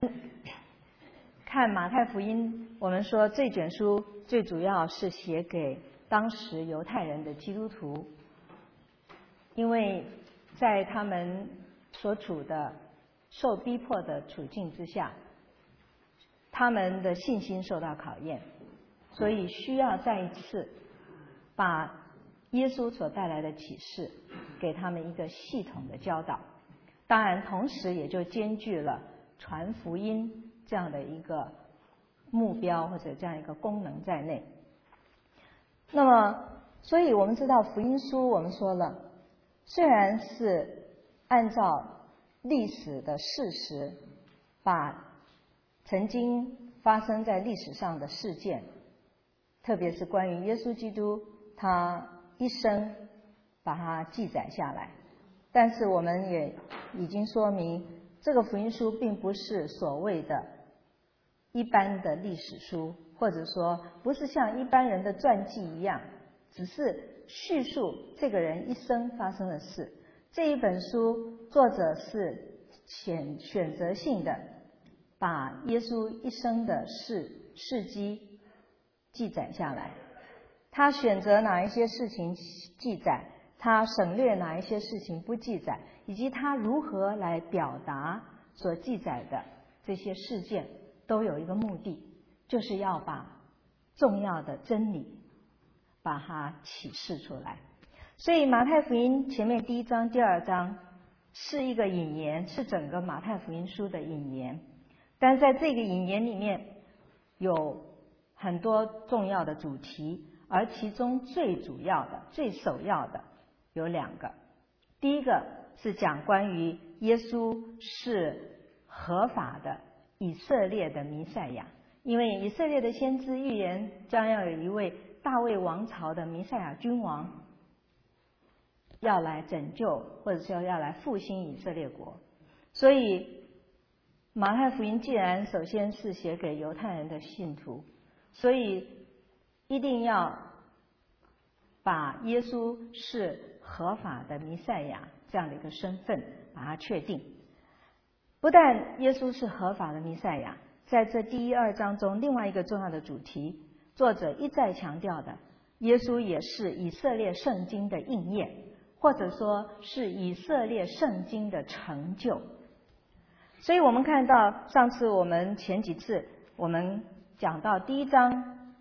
看马太福音，我们说这卷书最主要是写给当时犹太人的基督徒，因为在他们所处的受逼迫的处境之下，他们的信心受到考验，所以需要再一次把耶稣所带来的启示给他们一个系统的教导。当然同时也就兼具了传福音这样的一个目标或者这样一个功能在内。那么所以我们知道福音书，我们说了，虽然是按照历史的事实，把曾经发生在历史上的事件，特别是关于耶稣基督他一生把它记载下来，但是我们也已经说明，这个福音书并不是所谓的一般的历史书，或者说不是像一般人的传记一样，只是叙述这个人一生发生的事。这一本书作者是选择性的把耶稣一生的事迹记载下来，他选择哪一些事情记载，他省略哪一些事情不记载，以及他如何来表达所记载的这些事件，都有一个目的，就是要把重要的真理把它启示出来。所以马太福音前面第1章第2章是一个引言，是整个马太福音书的引言，但在这个引言里面有很多重要的主题，而其中最主要的最首要的有2个。第一个是讲关于耶稣是合法的以色列的弥赛亚，因为以色列的先知预言将要有一位大卫王朝的弥赛亚君王要来拯救，或者说要来复兴以色列国。所以马太福音既然首先是写给犹太人的信徒，所以一定要把耶稣是合法的弥赛亚这样的一个身份把它确定。不但耶稣是合法的弥赛亚，在这第1、2章中另外一个重要的主题，作者一再强调的，耶稣也是以色列圣经的应验，或者说是以色列圣经的成就。所以我们看到上次我们前几次我们讲到第1章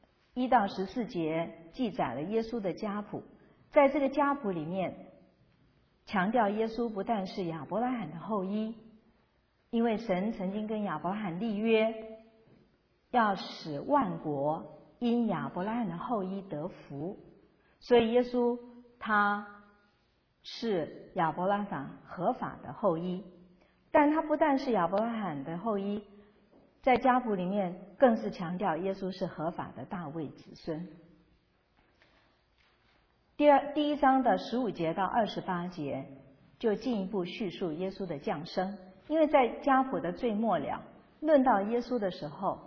1到14节记载了耶稣的家谱，在这个家谱里面强调耶稣不但是亚伯拉罕的后裔，因为神曾经跟亚伯拉罕立约，要使万国因亚伯拉罕的后裔得福，所以耶稣他是亚伯拉罕合法的后裔。但他不但是亚伯拉罕的后裔，在家谱里面更是强调耶稣是合法的大卫子孙。第1章的15节到28节就进一步叙述耶稣的降生，因为在家谱的最末了论到耶稣的时候，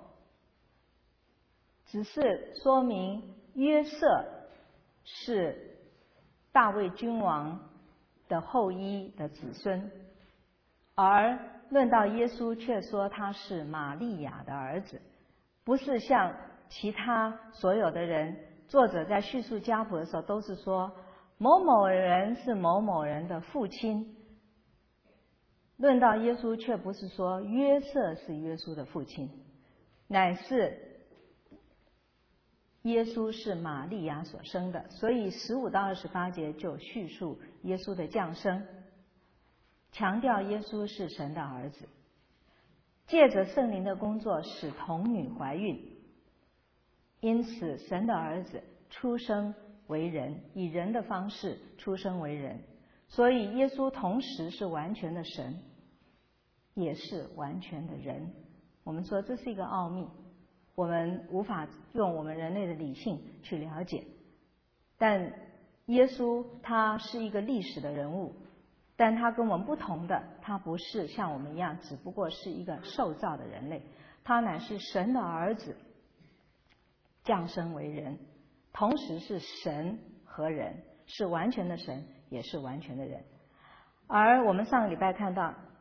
只是说明约瑟是大卫君王的后裔的子孙，而论到耶稣却说他是玛利亚的儿子，不是像其他所有的人，作者在叙述家谱的时候都是说某某人是某某人的父亲，论到耶稣却不是说约瑟是约稣的父亲，乃是耶稣是玛利亚所生的。所以15到28节就叙述耶稣的降生，强调耶稣是神的儿子，借着圣灵的工作使童女怀孕，因此神的儿子出生为人，以人的方式出生为人。所以耶稣同时是完全的神，也是完全的人。我们说这是一个奥秘，我们无法用我们人类的理性去了解，但耶稣他是一个历史的人物，但他跟我们不同的，他不是像我们一样只不过是一个受造的人类，他乃是神的儿子降生为人，同时是神和人，是完全的神也是完全的人。而我们上个礼拜看到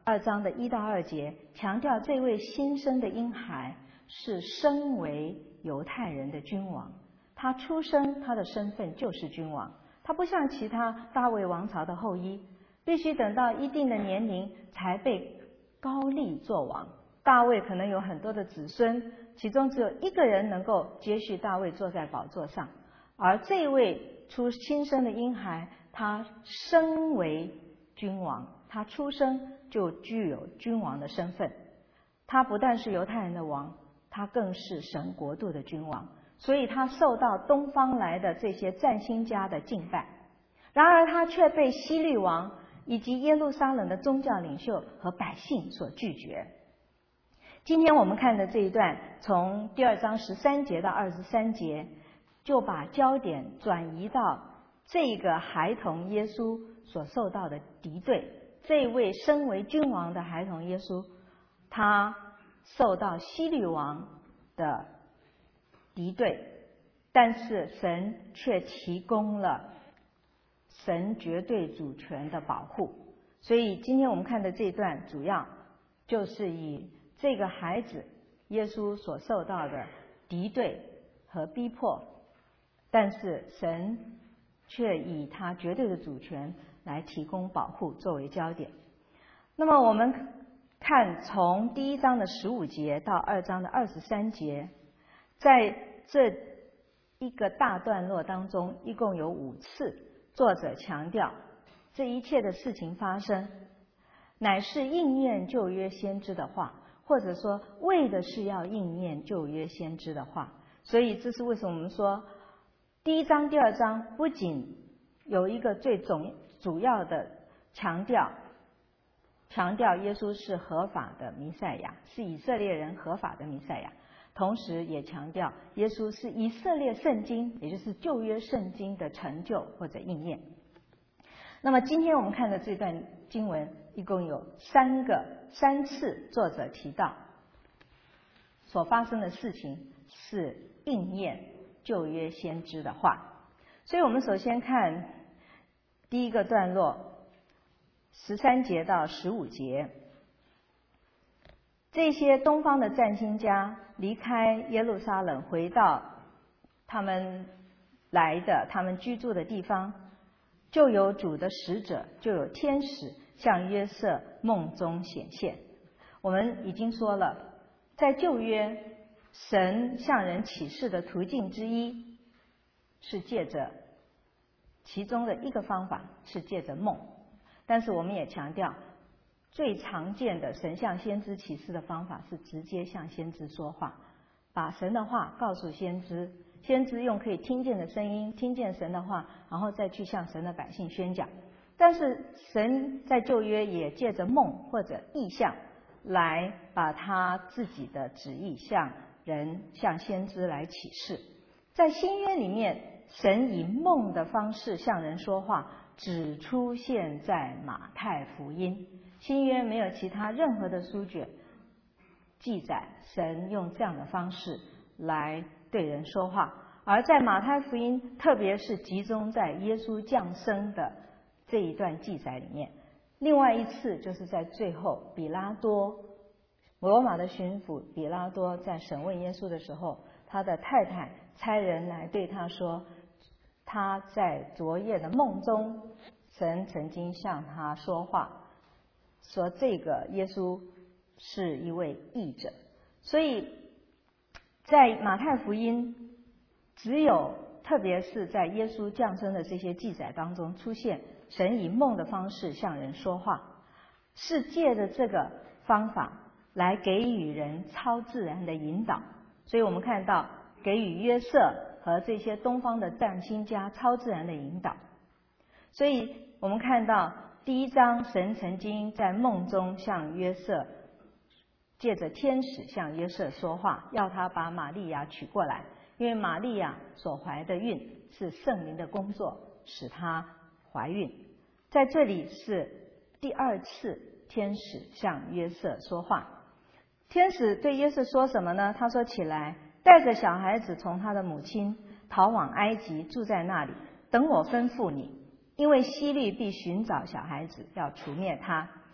2章的1到2节，强调这位新生的婴孩是身为犹太人的君王，他出生他的身份就是君王，他不像其他大卫王朝的后裔，必须等到一定的年龄才被高立做王。大卫可能有很多的子孙，其中只有一个人能够接续大卫坐在宝座上，而这位新生的婴孩，他身为君王，他出生就具有君王的身份，他不但是犹太人的王，他更是神国度的君王，所以他受到东方来的这些占星家的敬拜。然而他却被希律王以及耶路撒冷的宗教领袖和百姓所拒绝。今天我们看的这一段，从第2章13节到23节，就把焦点转移到这个孩童耶稣所受到的敌对。这位身为君王的孩童耶稣，他受到希律王的敌对，但是神却提供了神绝对主权的保护。所以今天我们看的这一段，主要就是以这个孩子耶稣所受到的敌对和逼迫，但是神却以他绝对的主权来提供保护作为焦点。那么我们看从第1章的15节到2章的23节，在这一个大段落当中，一共有5次作者强调这一切的事情发生乃是应验旧约先知的话，或者说为的是要应验旧约先知的话。所以这是为什么我们说第1章第2章不仅有一个最主要的强调耶稣是合法的弥赛亚，是以色列人合法的弥赛亚，同时也强调耶稣是以色列圣经，也就是旧约圣经的成就或者应验。那么今天我们看的这段经文一共有3次作者提到所发生的事情是应验旧约先知的话。所以我们首先看第一个段落13节到15节，这些东方的占星家离开耶路撒冷，回到他们居住的地方，就有主的使者，就有天使向约瑟梦中显现。我们已经说了，在旧约神向人启示的途径之一是借着其中的一个方法是借着梦，但是我们也强调最常见的神向先知启示的方法是直接向先知说话，把神的话告诉先知，先知用可以听见的声音听见神的话，然后再去向神的百姓宣讲。但是神在旧约也借着梦或者异象来把他自己的旨意向先知来启示。在新约里面，神以梦的方式向人说话只出现在马太福音，新约没有其他任何的书卷记载神用这样的方式来对人说话。而在马太福音，特别是集中在耶稣降生的这一段记载里面。另外一次就是在最后，罗马的巡抚比拉多在审问耶稣的时候，他的太太差人来对他说，他在昨夜的梦中，神曾经向他说话，说这个耶稣是一位义者。所以在马太福音，只有特别是在耶稣降生的这些记载当中出现神以梦的方式向人说话，是借着这个方法来给予人超自然的引导。所以我们看到给予约瑟和这些东方的占星家超自然的引导。所以我们看到第1章，神曾经在梦中向约瑟，借着天使向约瑟说话，要他把玛利亚娶过来，因为玛利亚所怀的孕是圣灵的工作使她怀孕。在这里是第2次天使向约瑟说话。天使对约瑟说什么呢？他说，起来，带着小孩子从他的母亲逃往埃及，住在那里，等我吩咐你，因为希律必寻找小孩子，要除灭他。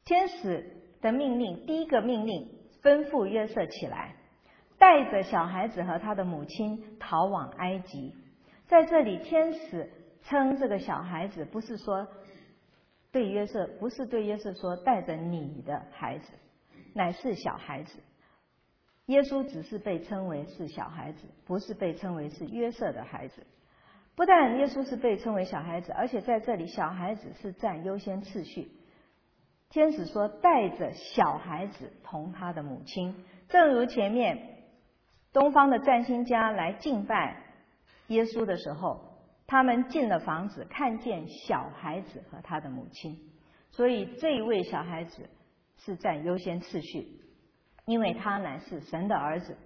天使的命令，第一个命令吩咐约瑟起来，带着小孩子和他的母亲逃往埃及。在这里，天使称这个小孩子不是说对约瑟，不是对约瑟说带着你的孩子，乃是小孩子。耶稣只是被称为是小孩子，不是被称为是约瑟的孩子。不但耶稣是被称为小孩子，而且在这里小孩子是占优先次序。天使说带着小孩子同他的母亲，正如前面东方的占星家来敬拜耶稣的时候，他们进了房子，看见小孩子和他的母亲，所以这一位小孩子是占优先次序，因为他乃是神的儿子。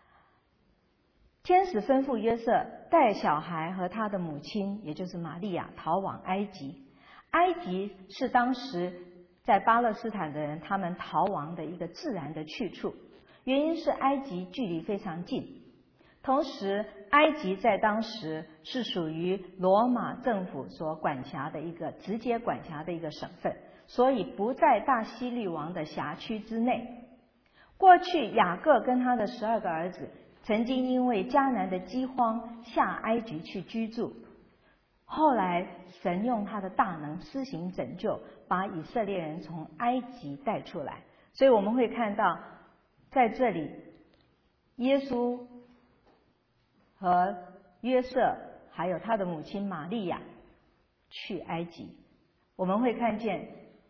天使吩咐约瑟带小孩和他的母亲，也就是玛利亚，逃往埃及。埃及是当时在巴勒斯坦的人他们逃亡的一个自然的去处，原因是埃及距离非常近，同时埃及在当时是属于罗马政府所管辖的一个直接管辖的一个省份，所以不在大希律王的辖区之内。过去雅各跟他的12个儿子曾经因为迦南的饥荒下埃及去居住，后来神用他的大能施行拯救，把以色列人从埃及带出来。所以我们会看到在这里耶稣和约瑟还有他的母亲玛利亚去埃及。我们会看见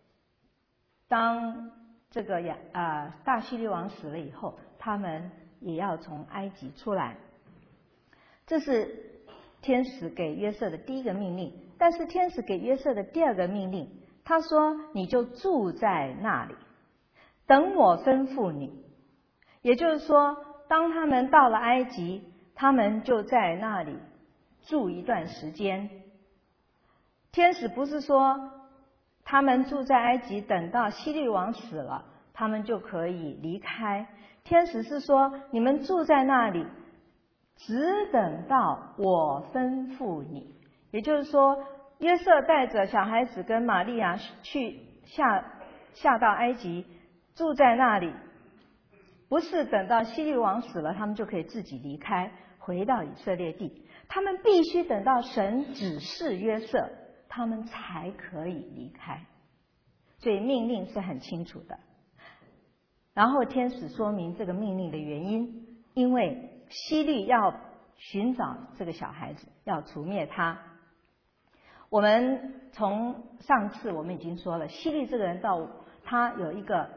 当这个大希律王死了以后，他们也要从埃及出来。这是天使给约瑟的第一个命令。但是天使给约瑟的第二个命令，他说你就住在那里，等我吩咐你。也就是说，当他们到了埃及，他们就在那里住一段时间。天使不是说他们住在埃及，等到希律王死了他们就可以离开。天使是说你们住在那里，只等到我吩咐你。也就是说，约瑟带着小孩子跟玛利亚去下到埃及，住在那里，不是等到希律王死了他们就可以自己离开回到以色列地，他们必须等到神指示约瑟，他们才可以离开。所以命令是很清楚的。然后天使说明这个命令的原因，因为希律要寻找这个小孩子，要除灭他。我们从上次我们已经说了，希律这个人他有一个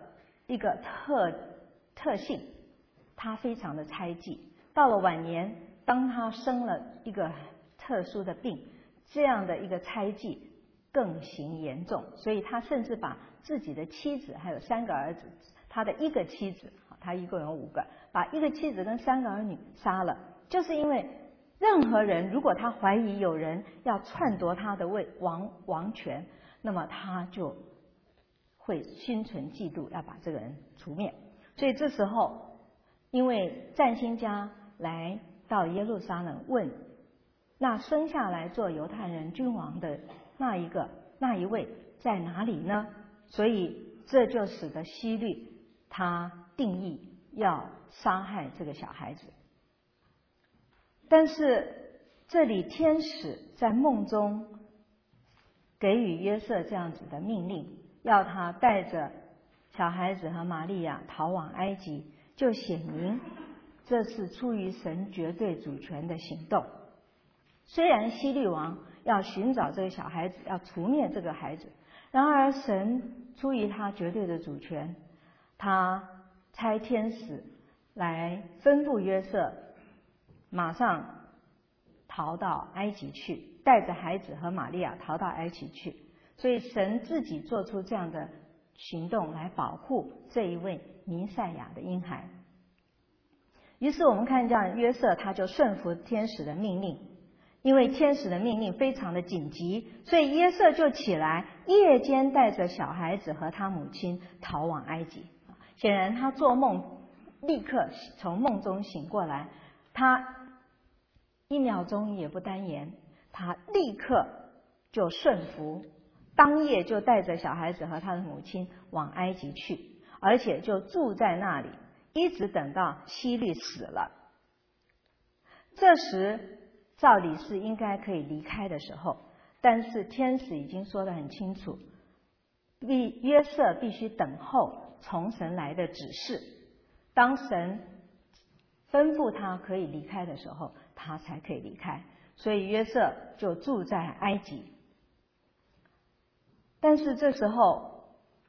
特性，他非常的猜忌。到了晚年，当他生了一个特殊的病，这样的一个猜忌更形严重，所以他甚至把自己的妻子还有3个儿子，他的一个妻子，他一共有5个，把一个妻子跟3个儿女杀了，就是因为任何人如果他怀疑有人要篡夺他的王权，那么他就会心存嫉妒，要把这个人除灭。所以这时候，因为占星家来到耶路撒冷问，那生下来做犹太人君王的那一位在哪里呢？所以这就使得希律他定义要杀害这个小孩子。但是这里天使在梦中给予约瑟这样子的命令，要他带着小孩子和玛利亚逃往埃及，就显明这是出于神绝对主权的行动。虽然希律王要寻找这个小孩子，要除灭这个孩子，然而神出于他绝对的主权，他差天使来吩咐约瑟马上逃到埃及去，带着孩子和玛利亚逃到埃及去。所以神自己做出这样的行动来保护这一位弥赛亚的婴孩。于是我们看见约瑟他就顺服天使的命令，因为天使的命令非常的紧急，所以约瑟就起来，夜间带着小孩子和他母亲逃往埃及。显然他做梦立刻从梦中醒过来，他1秒钟也不耽延，他立刻就顺服当夜就带着小孩子和他的母亲往埃及去，而且就住在那里，一直等到希律死了。这时照理是应该可以离开的时候，但是天使已经说得很清楚，约瑟必须等候从神来的指示，当神吩咐他可以离开的时候，他才可以离开。所以约瑟就住在埃及。但是这时候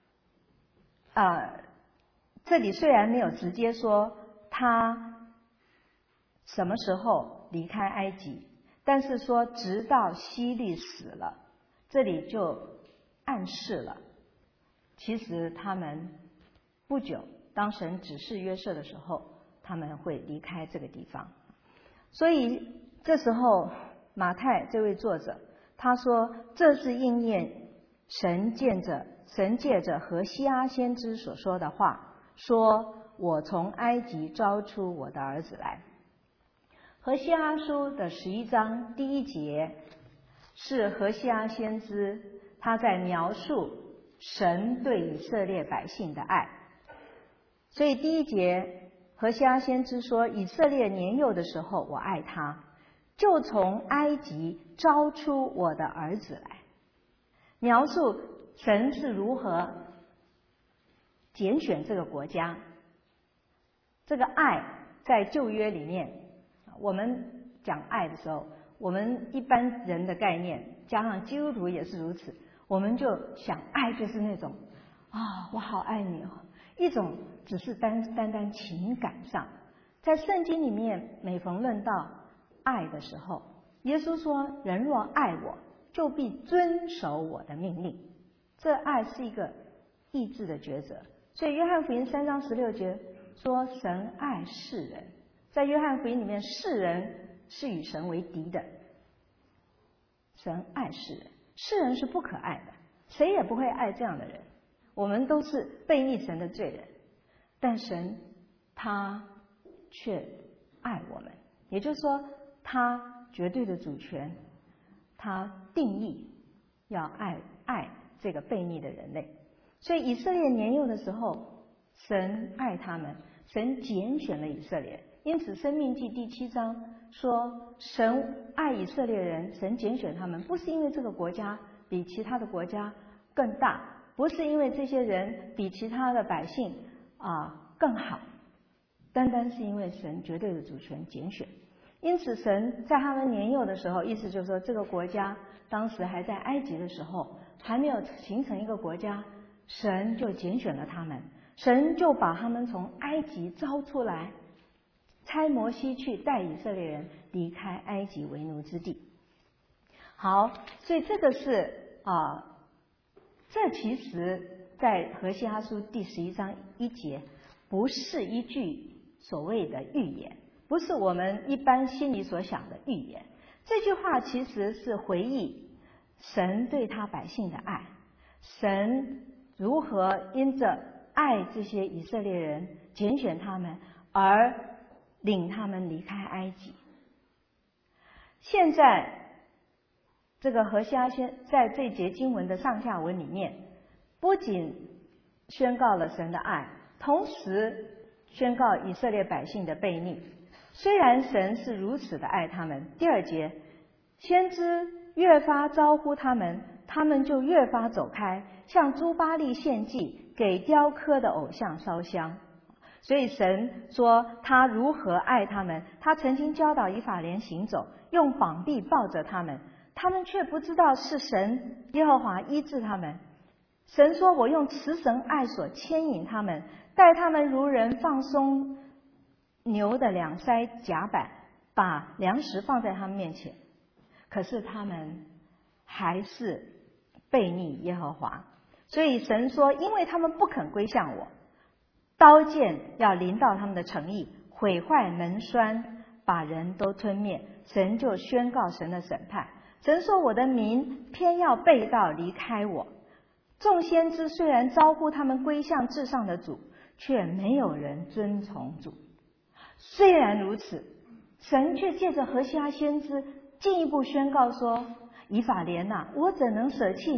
这里虽然没有直接说他什么时候离开埃及，但是说直到希律死了，这里就暗示了其实他们不久当神指示约瑟的时候，他们会离开这个地方。所以这时候马太这位作者他说，这是应验神借着何西阿先知所说的话，说我从埃及招出我的儿子来。何西阿书的11章第1节是何西阿先知他在描述神对以色列百姓的爱。所以第1节何西阿先知说，以色列年幼的时候我爱他，就从埃及招出我的儿子来，描述神是如何拣选这个国家。这个爱在旧约里面，我们讲爱的时候，我们一般人的概念加上基督徒也是如此，我们就想爱就是那种我好爱你哦，一种只是单单情感上。在圣经里面每逢论到爱的时候，耶稣说人若爱我，就必遵守我的命令。这爱是一个意志的抉择。所以约翰福音3章16节说神爱世人，在约翰福音里面世人是与神为敌的，神爱世人，世人是不可爱的，谁也不会爱这样的人，我们都是悖逆神的罪人，但神他却爱我们，也就是说他绝对的主权，他定义要爱这个悖逆的人类。所以以色列年幼的时候，神爱他们，神拣选了以色列。因此申命记第7章说神爱以色列人，神拣选他们，不是因为这个国家比其他的国家更大，不是因为这些人比其他的百姓更好，单单是因为神绝对的主权拣选。因此神在他们年幼的时候，意思就是说这个国家当时还在埃及的时候，还没有形成一个国家，神就拣选了他们，神就把他们从埃及招出来，差摩西去带以色列人离开埃及为奴之地。好，所以这个是这其实在何西阿书第11章1节不是一句所谓的预言，不是我们一般心里所想的预言。这句话其实是回忆神对他百姓的爱，神如何因着爱这些以色列人，拣选他们而领他们离开埃及。现在这个何西阿在这节经文的上下文里面，不仅宣告了神的爱，同时宣告以色列百姓的悖逆。虽然神是如此的爱他们，第2节，先知越发招呼他们，他们就越发走开，向诸巴力献祭，给雕刻的偶像烧香。所以神说他如何爱他们，他曾经教导以法莲行走，用膀臂抱着他们，他们却不知道是神耶和华医治他们。神说我用慈神爱所牵引他们，带他们如人放松牛的两腮甲板，把粮食放在他们面前，可是他们还是悖逆耶和华。所以神说因为他们不肯归向我，刀剑要临到他们的城邑，毁坏门栓，把人都吞灭。神就宣告神的审判。神说我的民偏要背道离开我，众先知虽然招呼他们归向至上的主，却没有人遵从主。虽然如此，神却借着何西阿先知进一步宣告说，以法莲啊，我怎能舍弃你？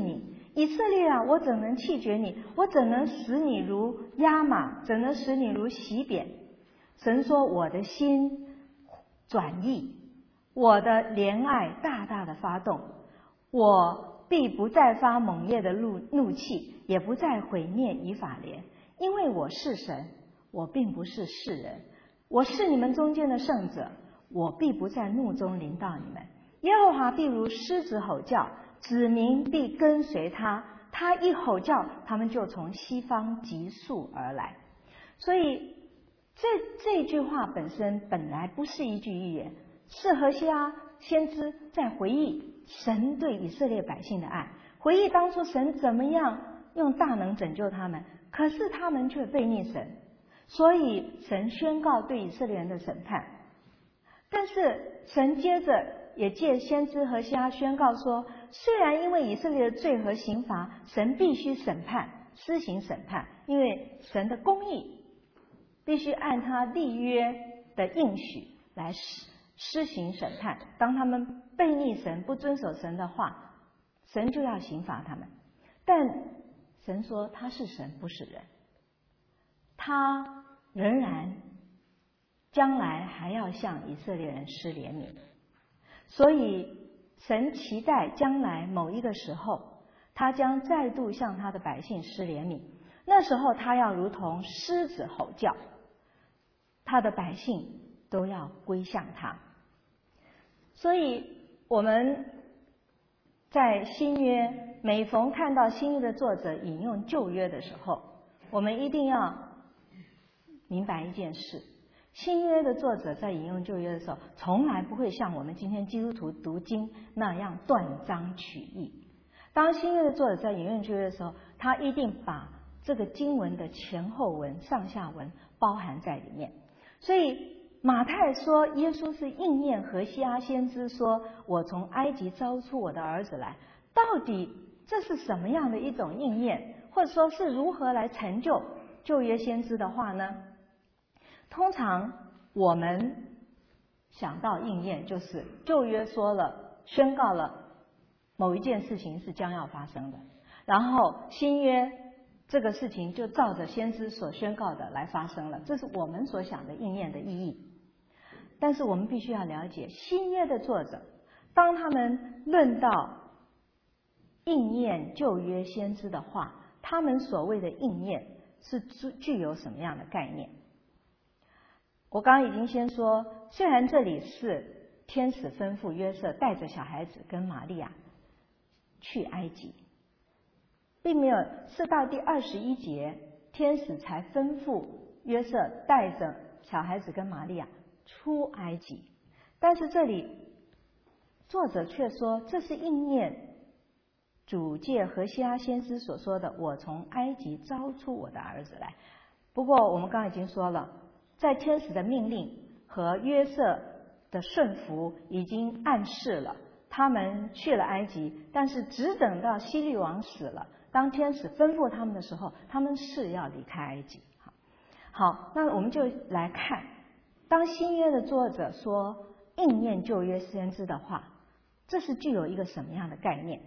以色列啊，我怎能弃绝你？我怎能使你如压马？怎能使你如洗扁？神说：我的心转意，我的怜爱大大的发动，我必不再发猛烈的怒气，也不再毁灭以法莲，因为我是神，我并不是世人，我是你们中间的圣者，我必不在怒中临到你们。耶和华必如狮子吼叫，子民必跟随他，他一吼叫，他们就从西方急速而来。所以这句话本身本来不是一句预言，是何西阿先知在回忆神对以色列百姓的爱，回忆当初神怎么样用大能拯救他们，可是他们却悖逆神，所以神宣告对以色列人的审判。但是神接着也借先知何西阿宣告说，虽然因为以色列的罪和刑罚，神必须审判，施行审判，因为神的公义必须按他立约的应许来施行审判。当他们悖逆神，不遵守神的话，神就要刑罚他们。但神说他是神，不是人，他仍然将来还要向以色列人施怜悯。所以神期待将来某一个时候，他将再度向他的百姓施怜悯，那时候他要如同狮子吼叫，他的百姓都要归向他。所以我们在新约每逢看到新约的作者引用旧约的时候，我们一定要明白一件事，新约的作者在引用旧约的时候，从来不会像我们今天基督徒读经那样断章取义。当新约的作者在引用旧约的时候，他一定把这个经文的前后文、上下文包含在里面。所以马太说耶稣是应验何西阿先知说，我从埃及招出我的儿子来，到底这是什么样的一种应验，或者说是如何来成就旧约先知的话呢？通常我们想到应验，就是旧约说了，宣告了某一件事情是将要发生的，然后新约这个事情就照着先知所宣告的来发生了，这是我们所想的应验的意义。但是我们必须要了解，新约的作者当他们论到应验旧约先知的话，他们所谓的应验是具有什么样的概念。我刚刚已经先说，虽然这里是天使吩咐约瑟带着小孩子跟玛利亚去埃及，并没有是到第21节天使才吩咐约瑟带着小孩子跟玛利亚出埃及，但是这里作者却说这是应验主借何西阿先知所说的，我从埃及招出我的儿子来。不过我们刚刚已经说了，在天使的命令和约瑟的顺服已经暗示了他们去了埃及，但是只等到希律王死了，当天使吩咐他们的时候，他们是要离开埃及。好，那我们就来看，当新约的作者说应验旧约先知的话，这是具有一个什么样的概念？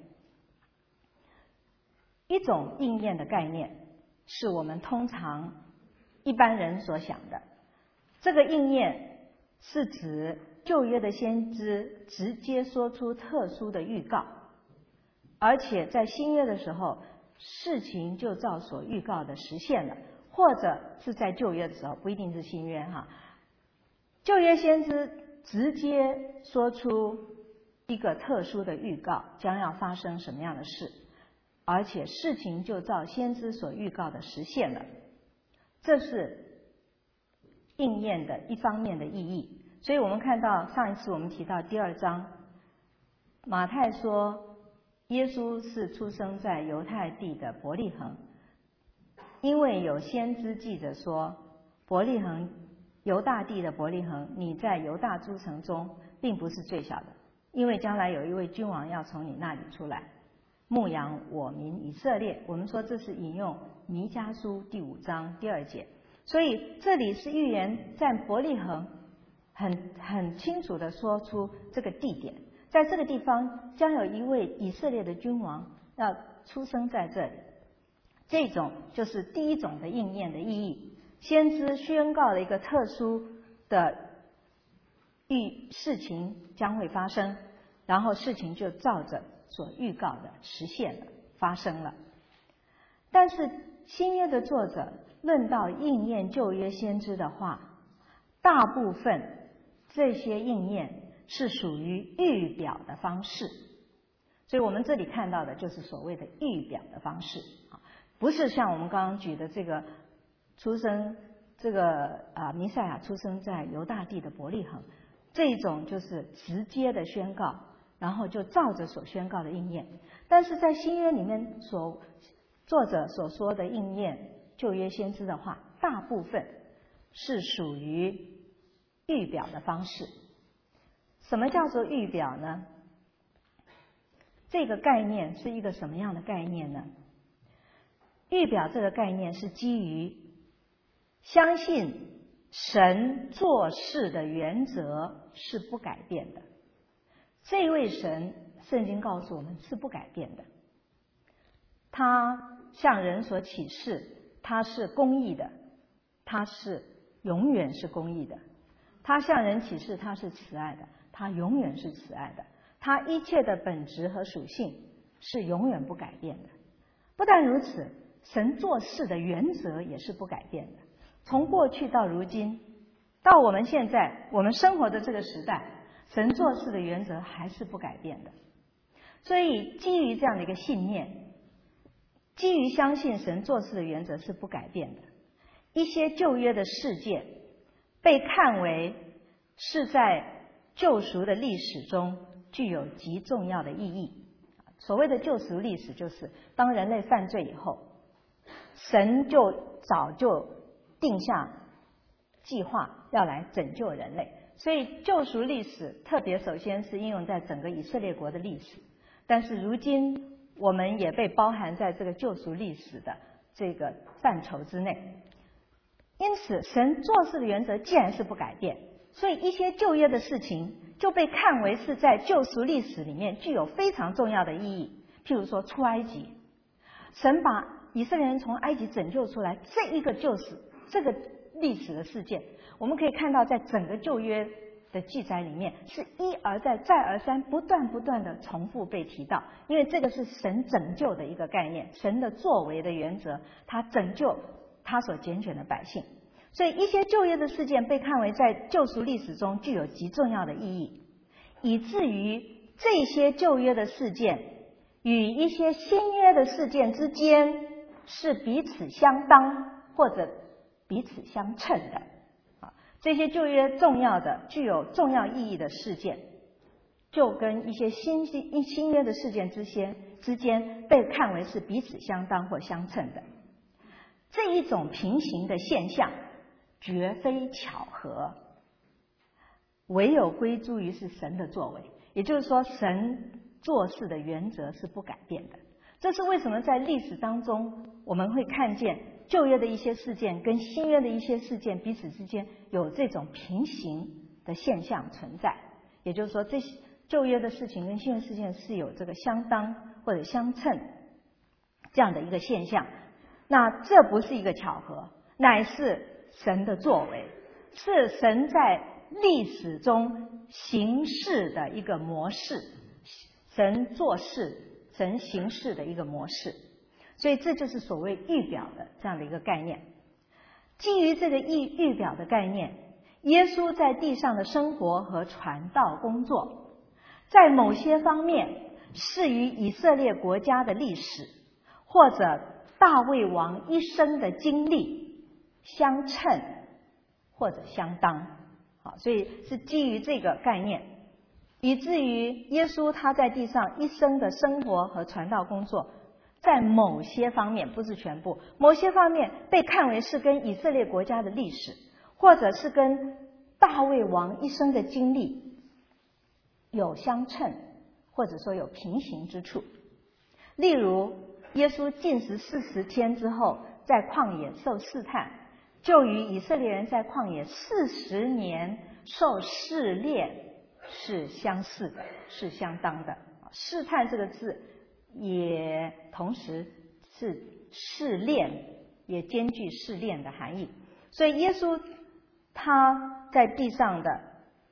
一种应验的概念是我们通常一般人所想的，这个应验是指旧约的先知直接说出特殊的预告，而且在新约的时候事情就照所预告的实现了，或者是在旧约的时候，不一定是新约哈。旧约先知直接说出一个特殊的预告，将要发生什么样的事，而且事情就照先知所预告的实现了，这是应验的一方面的意义。所以我们看到上一次我们提到第2章，马太说耶稣是出生在犹太地的伯利恒，因为有先知记着说，伯利恒，犹大地的伯利恒，你在犹大诸城中并不是最小的，因为将来有一位君王要从你那里出来，牧养我民以色列。我们说这是引用弥迦书第5章第2节，所以这里是预言在伯利恒很清楚地说出这个地点，在这个地方将有一位以色列的君王要出生在这里。这种就是第一种的应验的意义。先知宣告了一个特殊的事情将会发生，然后事情就照着所预告的实现了，发生了。但是新约的作者论到应验旧约先知的话，大部分这些应验是属于预表的方式，所以我们这里看到的就是所谓的预表的方式，不是像我们刚刚举的这个弥赛亚出生在犹大地的伯利恒，这种就是直接的宣告，然后就照着所宣告的应验。但是在新约里面作者所说的应验旧约先知的话，大部分是属于预表的方式。什么叫做预表呢？这个概念是一个什么样的概念呢？预表这个概念是基于相信神做事的原则是不改变的。这位神，圣经告诉我们是不改变的。他向人所启示，他是公义的，他是永远是公义的。他向人启示，他是慈爱的，他永远是慈爱的。他一切的本质和属性是永远不改变的。不但如此，神做事的原则也是不改变的。从过去到如今，到我们现在我们生活的这个时代，神做事的原则还是不改变的。所以基于这样的一个信念，基于相信神做事的原则是不改变的，一些旧约的事件被看为是在救赎的历史中具有极重要的意义。所谓的救赎历史，就是当人类犯罪以后，神就早就定下计划要来拯救人类。所以救赎历史特别首先是应用在整个以色列国的历史，但是如今我们也被包含在这个救赎历史的这个范畴之内。因此神做事的原则既然是不改变，所以一些旧约的事情就被看为是在救赎历史里面具有非常重要的意义。譬如说出埃及，神把以色列人从埃及拯救出来，这一个就是这个历史的事件，我们可以看到在整个旧约的记载里面是一而再再而三不断的重复被提到，因为这个是神拯救的一个概念，神的作为的原则，他拯救他所拣选的百姓。所以一些旧约的事件被看为在救赎历史中具有极重要的意义，以至于这些旧约的事件与一些新约的事件之间是彼此相当或者彼此相称的。这些旧约重要的具有重要意义的事件，就跟一些新约的事件之间被看为是彼此相当或相称的。这一种平行的现象绝非巧合，唯有归诸于是神的作为。也就是说，神做事的原则是不改变的。这是为什么在历史当中我们会看见旧约的一些事件跟新约的一些事件彼此之间有这种平行的现象存在。也就是说，这些旧约的事情跟新约事件是有这个相当或者相称这样的一个现象。那这不是一个巧合，乃是神的作为，是神在历史中行事的一个模式，神做事神行事的一个模式。所以这就是所谓预表的这样的一个概念。基于这个预表的概念，耶稣在地上的生活和传道工作，在某些方面是与以色列国家的历史或者大卫王一生的经历相称或者相当。好，所以是基于这个概念，以至于耶稣他在地上一生的生活和传道工作，在某些方面，不是全部，某些方面被看为是跟以色列国家的历史，或者是跟大卫王一生的经历有相称，或者说有平行之处。例如，耶稣禁食40天之后，在旷野受试探，就与以色列人在旷野40年受试炼是相似的，是相当的。试探这个字也同时是试炼，也兼具试炼的含义。所以耶稣他在地上的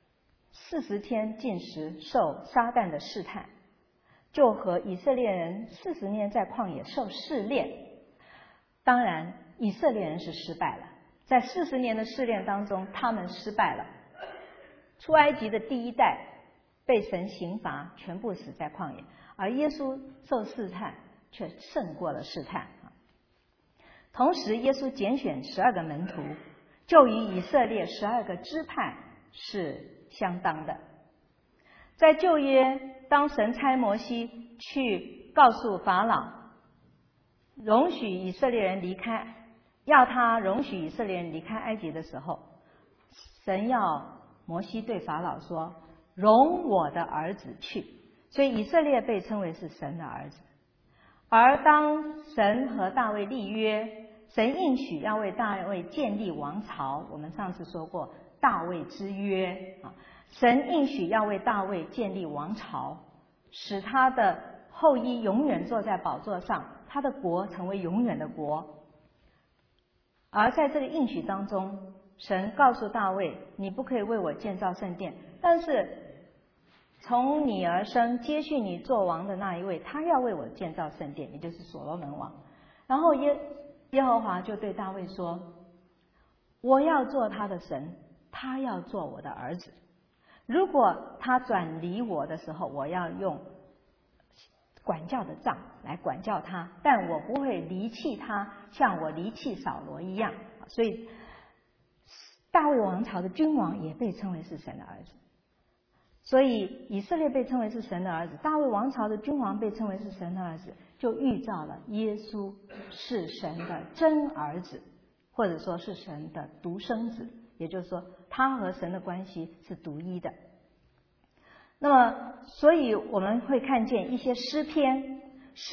40天禁食，受撒旦的试探，就和以色列人40年在旷野受试炼。当然以色列人是失败了，在40年的试炼当中他们失败了，出埃及的第一代被神刑罚，全部死在旷野，而耶稣受试探却胜过了试探。同时耶稣拣选12个门徒，就与以色列12个支派是相当的。在旧约，当神差摩西去告诉法老容许以色列人离开，要他容许以色列人离开埃及的时候，神要摩西对法老说，容我的儿子去。所以以色列被称为是神的儿子。而当神和大卫立约，神应许要为大卫建立王朝，我们上次说过大卫之约啊，神应许要为大卫建立王朝，使他的后裔永远坐在宝座上，他的国成为永远的国。而在这个应许当中，神告诉大卫，你不可以为我建造圣殿，但是从你而生接续你做王的那一位，他要为我建造圣殿，也就是所罗门王。然后耶和华就对大卫说，我要做他的神，他要做我的儿子。如果他转离我的时候，我要用管教的杖来管教他，但我不会离弃他，像我离弃扫罗一样。所以大卫王朝的君王也被称为是神的儿子。所以以色列被称为是神的儿子，大卫王朝的君王被称为是神的儿子，就预兆了耶稣是神的真儿子，或者说是神的独生子，也就是说他和神的关系是独一的。那么所以我们会看见一些诗篇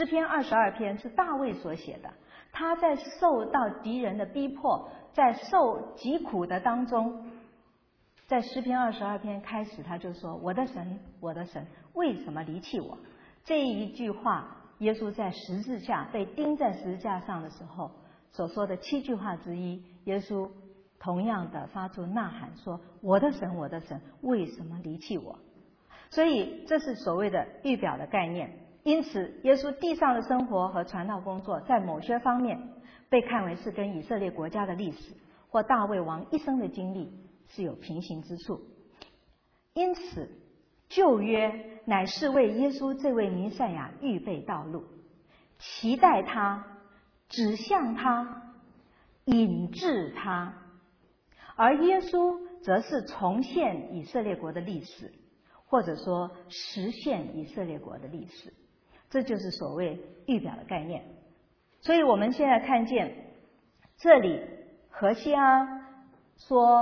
22篇是大卫所写的，他在受到敌人的逼迫，在受疾苦的当中，在诗篇22篇开始他就说，我的神，我的神，为什么离弃我？这一句话耶稣在十字架被钉在十字架上的时候所说的7句话之一，耶稣同样的发出呐喊说，我的神，我的神，为什么离弃我？所以这是所谓的预表的概念。因此耶稣地上的生活和传道工作在某些方面被看为是跟以色列国家的历史或大卫王一生的经历是有平行之处。因此旧约乃是为耶稣这位弥赛亚预备道路，期待他，指向他，引致他，而耶稣则是重现以色列国的历史，或者说实现以色列国的历史。这就是所谓预表的概念。所以我们现在看见这里何西阿说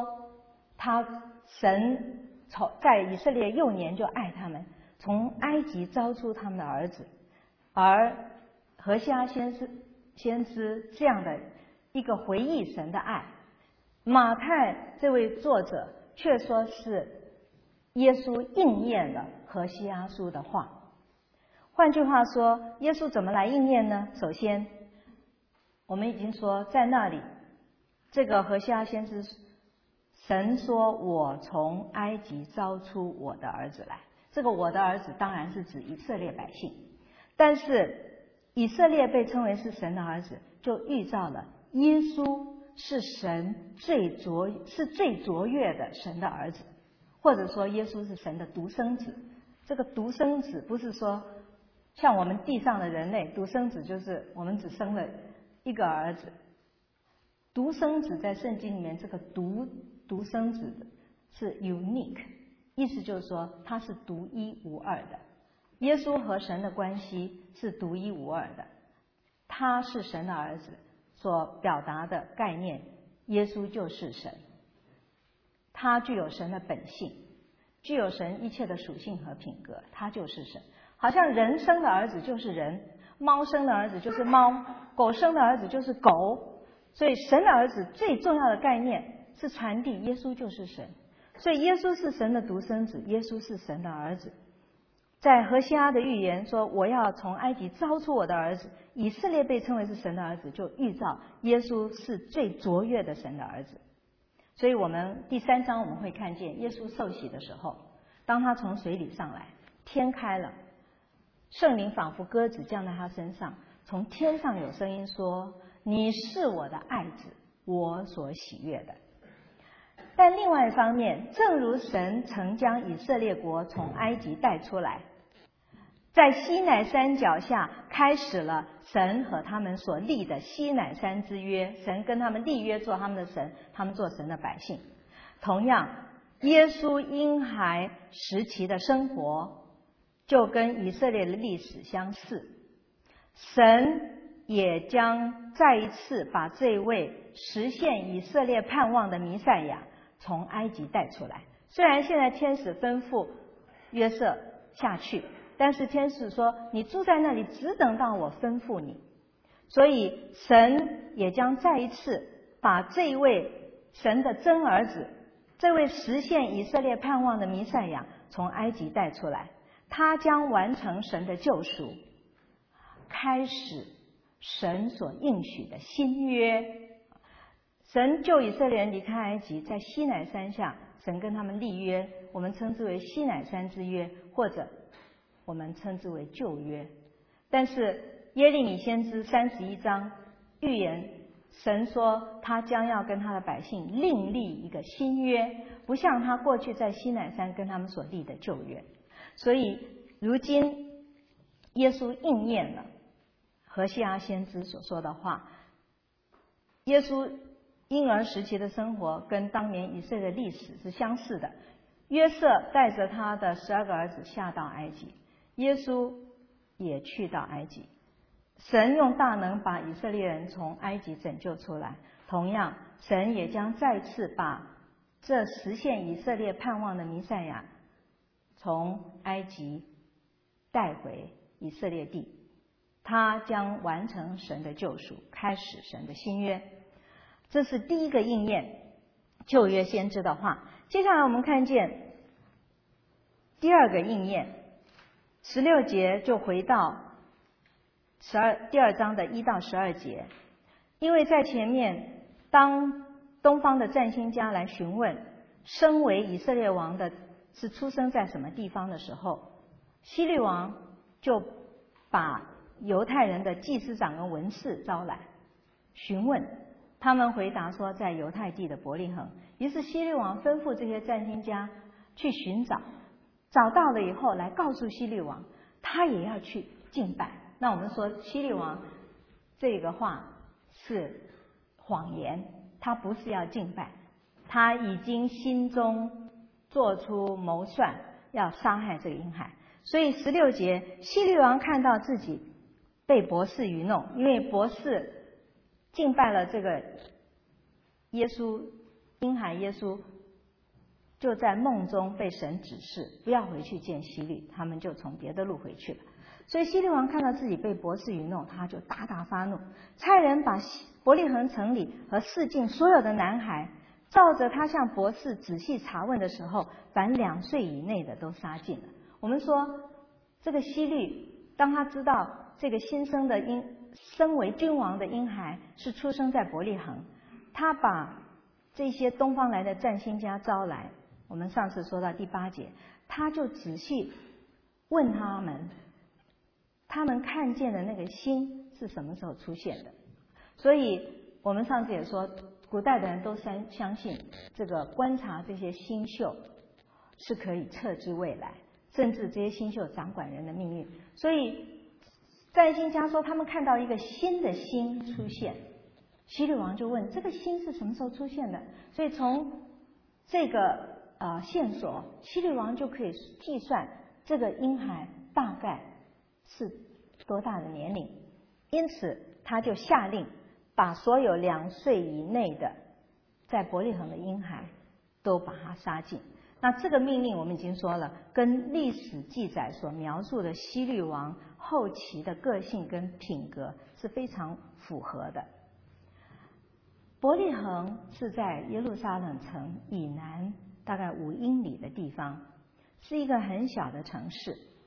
神在以色列幼年就爱他们，从埃及招出他们的儿子。而何西阿先知这样的一个回忆神的爱，马太这位作者却说是耶稣应验了何西阿书的话。换句话说，耶稣怎么来应验呢？首先我们已经说在那里，这个何西阿先知，神说我从埃及招出我的儿子来，这个我的儿子当然是指以色列百姓，但是以色列被称为是神的儿子，就预兆了耶稣是神最卓越的神的儿子，或者说耶稣是神的独生子。这个独生子不是说像我们地上的人类，独生子就是我们只生了一个儿子。独生子在圣经里面，这个独生子是 unique， 意思就是说他是独一无二的。耶稣和神的关系是独一无二的，他是神的儿子所表达的概念，耶稣就是神，他具有神的本性，具有神一切的属性和品格，他就是神。好像人生的儿子就是人，猫生的儿子就是猫，狗生的儿子就是狗。所以神的儿子最重要的概念是传递耶稣就是神。所以耶稣是神的独生子，耶稣是神的儿子。 在何西阿的预言说我要从埃及招出我的儿子，以色列被称为是神的儿子，就预造耶稣是最卓越的神的儿子。所以我们第3章我们会看见耶稣受洗的时候，当他从水里上来，天开了，圣灵仿佛鸽子降在他身上，从天上有声音说，你是我的爱子，我所喜悦的。但另外一方面，正如神曾将以色列国从埃及带出来，在西乃山脚下开始了神和他们所立的西乃山之约，神跟他们立约做他们的神，他们做神的百姓。同样，耶稣婴孩时期的生活就跟以色列的历史相似，神也将再一次把这位实现以色列盼望的弥赛亚从埃及带出来。虽然现在天使吩咐约瑟下去，但是天使说你住在那里，只等到我吩咐你。所以神也将再一次把这一位神的真儿子，这位实现以色列盼望的弥赛亚从埃及带出来，他将完成神的救赎，开始神所应许的新约。神救以色列人离开埃及，在西乃山下，神跟他们立约，我们称之为西乃山之约，或者我们称之为旧约。但是耶利米先知31章预言，神说他将要跟他的百姓另立一个新约，不像他过去在西乃山跟他们所立的旧约。所以如今耶稣应验了何西阿先知所说的话，耶稣婴儿时期的生活跟当年以色列的历史是相似的。约瑟带着他的12个儿子下到埃及，耶稣也去到埃及，神用大能把以色列人从埃及拯救出来。同样，神也将再次把这实现以色列盼望的弥赛亚从埃及带回以色列地，他将完成神的救赎，开始神的新约。这是第一个应验旧约先知的话。接下来我们看见第二个应验，16节就回到第2章的1到12节。因为在前面，当东方的占星家来询问身为以色列王的是出生在什么地方的时候，希律王就把犹太人的祭司长跟文士招来询问，他们回答说在犹太地的伯利恒。于是希律王吩咐这些占星家去寻找，找到了以后来告诉希律王，他也要去敬拜。那我们说希律王这个话是谎言，他不是要敬拜，他已经心中做出谋算，要杀害这个婴孩。所以16节，希律王看到自己被博士愚弄，因为博士敬拜了这个耶稣婴孩耶稣，就在梦中被神指示不要回去见希律，他们就从别的路回去了。所以希律王看到自己被博士愚弄，他就大大发怒，差人把伯利恒城里和四境所有的男孩，照着他向博士仔细查问的时候，凡2岁以内的都杀尽了。我们说这个希律当他知道这个新生的身为君王的婴孩是出生在伯利恒，他把这些东方来的占星家招来，我们上次说到第8节，他就仔细问他们，他们看见的那个星是什么时候出现的。所以我们上次也说，古代的人都相信这个观察这些星宿是可以测知未来，甚至这些星宿掌管人的命运。所以占星家说他们看到一个新的星出现，希律王就问这个星是什么时候出现的。所以从这个线索，希律王就可以计算这个婴孩大概是多大的年龄。因此他就下令把所有2岁以内的在伯利恒的婴孩都把他杀尽。那这个命令我们已经说了，跟历史记载所描述的希律王后期的个性跟品格是非常符合的。伯利恒是在耶路撒冷城以南大概5英里的地方，是一个很小的城市，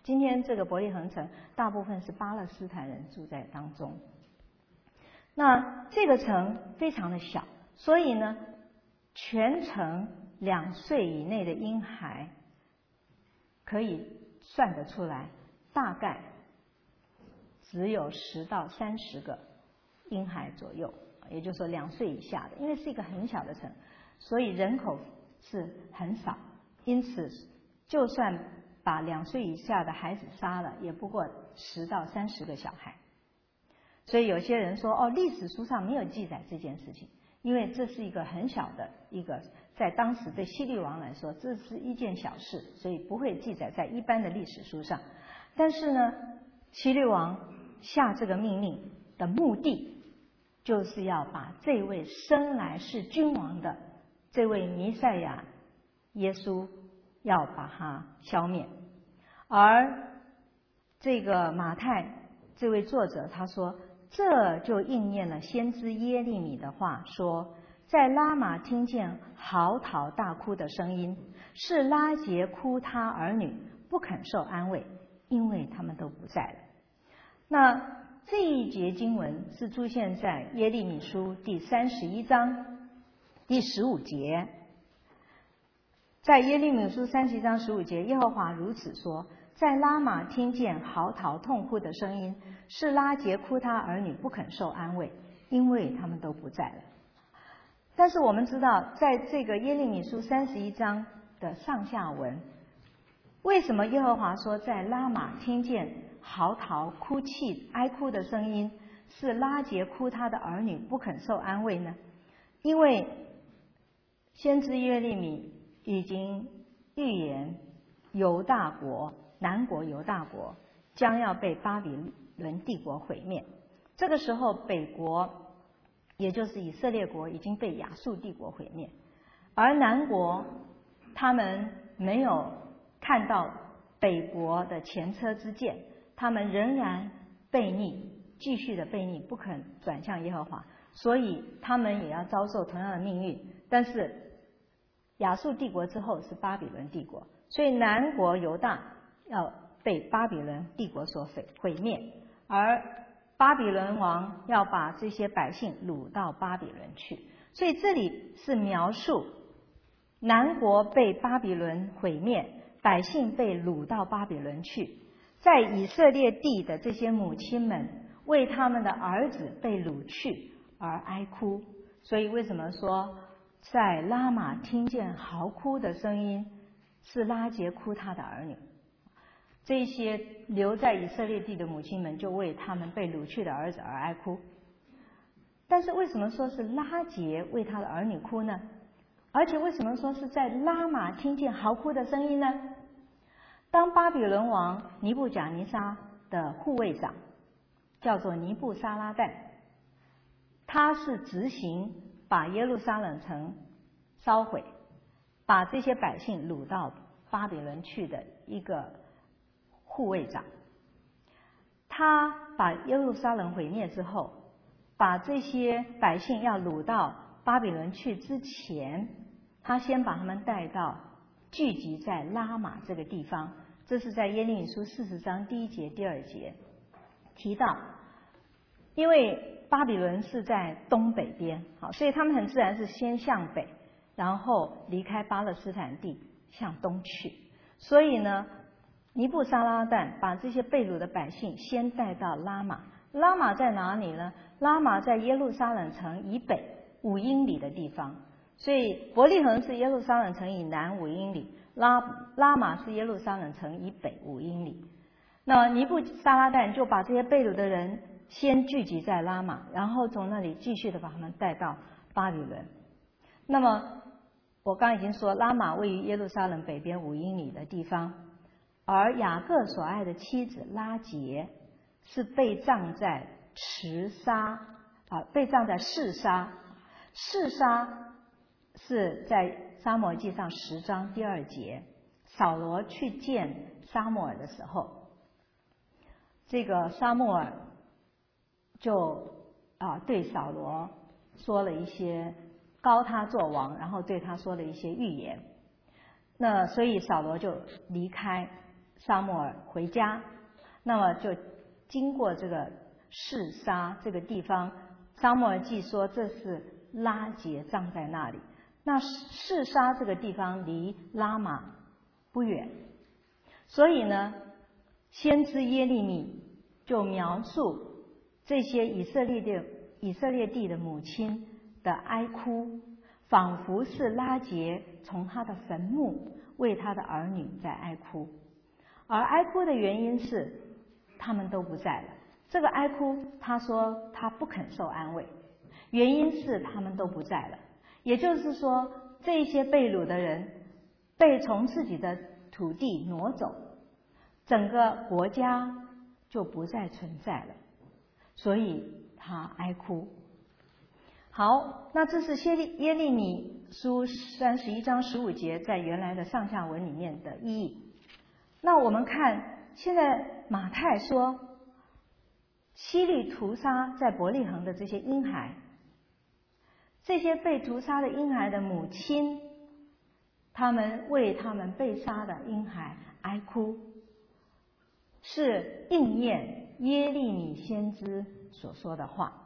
今天这个伯利恒城大部分是巴勒斯坦人住在当中。那这个城非常的小，所以呢，全城2岁以内的婴孩可以算得出来，大概只有10到30个婴孩左右，也就是说2岁以下的，因为是一个很小的城，所以人口是很少，因此就算把2岁以下的孩子杀了，也不过10到30个小孩。所以有些人说，历史书上没有记载这件事情，因为这是一个很小的一个，在当时对希律王来说，这是一件小事，所以不会记载在一般的历史书上。但是呢，希律王下这个命令的目的，就是要把这位生来是君王的这位弥赛亚耶稣，要把他消灭。而这个马太这位作者他说，这就应验了先知耶利米的话，说在拉玛听见嚎啕大哭的声音，是拉结哭他儿女，不肯受安慰，因为他们都不在了。那这一节经文是出现在耶利米书第31章第15节。在耶利米书31章15节，耶和华如此说，在拉玛听见嚎啕痛哭的声音，是拉结哭他儿女，不肯受安慰，因为他们都不在了。但是我们知道，在这个耶利米书31章的上下文，为什么耶和华说在拉玛听见嚎啕哭泣哀哭的声音，是拉结哭他的儿女，不肯受安慰呢？因为先知耶利米已经预言犹大国，南国犹大国将要被巴比伦帝国毁灭。这个时候，北国也就是以色列国已经被亚述帝国毁灭，而南国他们没有看到北国的前车之鉴，他们仍然悖逆，继续的悖逆，不肯转向耶和华，所以他们也要遭受同样的命运。但是亚述帝国之后是巴比伦帝国，所以南国犹大要被巴比伦帝国所毁灭，而巴比伦王要把这些百姓掳到巴比伦去。所以这里是描述南国被巴比伦毁灭，百姓被掳到巴比伦去，在以色列地的这些母亲们为他们的儿子被掳去而哀哭。所以为什么说在拉玛听见嚎哭的声音，是拉结哭他的儿女？这些留在以色列地的母亲们就为他们被掳去的儿子而哀哭。但是为什么说是拉结为他的儿女哭呢？而且为什么说是在拉玛听见嚎哭的声音呢？当巴比伦王尼布甲尼撒的护卫长叫做尼布撒拉旦，他是执行把耶路撒冷城烧毁，把这些百姓掳到巴比伦去的一个护卫长。他把耶路撒冷毁灭之后，把这些百姓要掳到巴比伦去之前，他先把他们带到聚集在拉玛这个地方。这是在耶利米书40章第1节第2节提到，因为巴比伦是在东北边，所以他们很自然是先向北，然后离开巴勒斯坦地向东去。所以呢，尼布撒拉旦把这些被掳的百姓先带到拉玛。拉玛在哪里呢？拉玛在耶路撒冷城以北5英里的地方，所以伯利恒是耶路撒冷城以南5英里，拉玛是耶路撒冷城以北5英里。那尼布撒拉旦就把这些被掳的人先聚集在拉玛，然后从那里继续的把他们带到巴比伦。那么我刚已经说，拉玛位于耶路撒冷北边5英里的地方，而雅各所爱的妻子拉结是被葬在被葬在示沙。示沙是在撒母耳记上10章第2节，扫罗去见撒母耳的时候，这个撒母耳就对扫罗说了一些膏他做王，然后对他说了一些预言。那所以扫罗就离开撒母耳回家，那么就经过这个示沙这个地方，撒母耳记说这是拉结葬在那里。那示沙这个地方离拉玛不远，所以呢，先知耶利米就描述这些以色列地的母亲的哀哭，仿佛是拉结从他的坟墓为他的儿女在哀哭，而哀哭的原因是他们都不在了。这个哀哭，他说他不肯受安慰，原因是他们都不在了。也就是说，这些被掳的人被从自己的土地挪走，整个国家就不再存在了，所以他哀哭。好，那这是耶利米书31章15节在原来的上下文里面的意义。那我们看现在马太说，希律屠杀在伯利恒的这些婴孩，这些被屠杀的婴孩的母亲，他们为他们被杀的婴孩哀哭，是应验耶利米先知所说的话。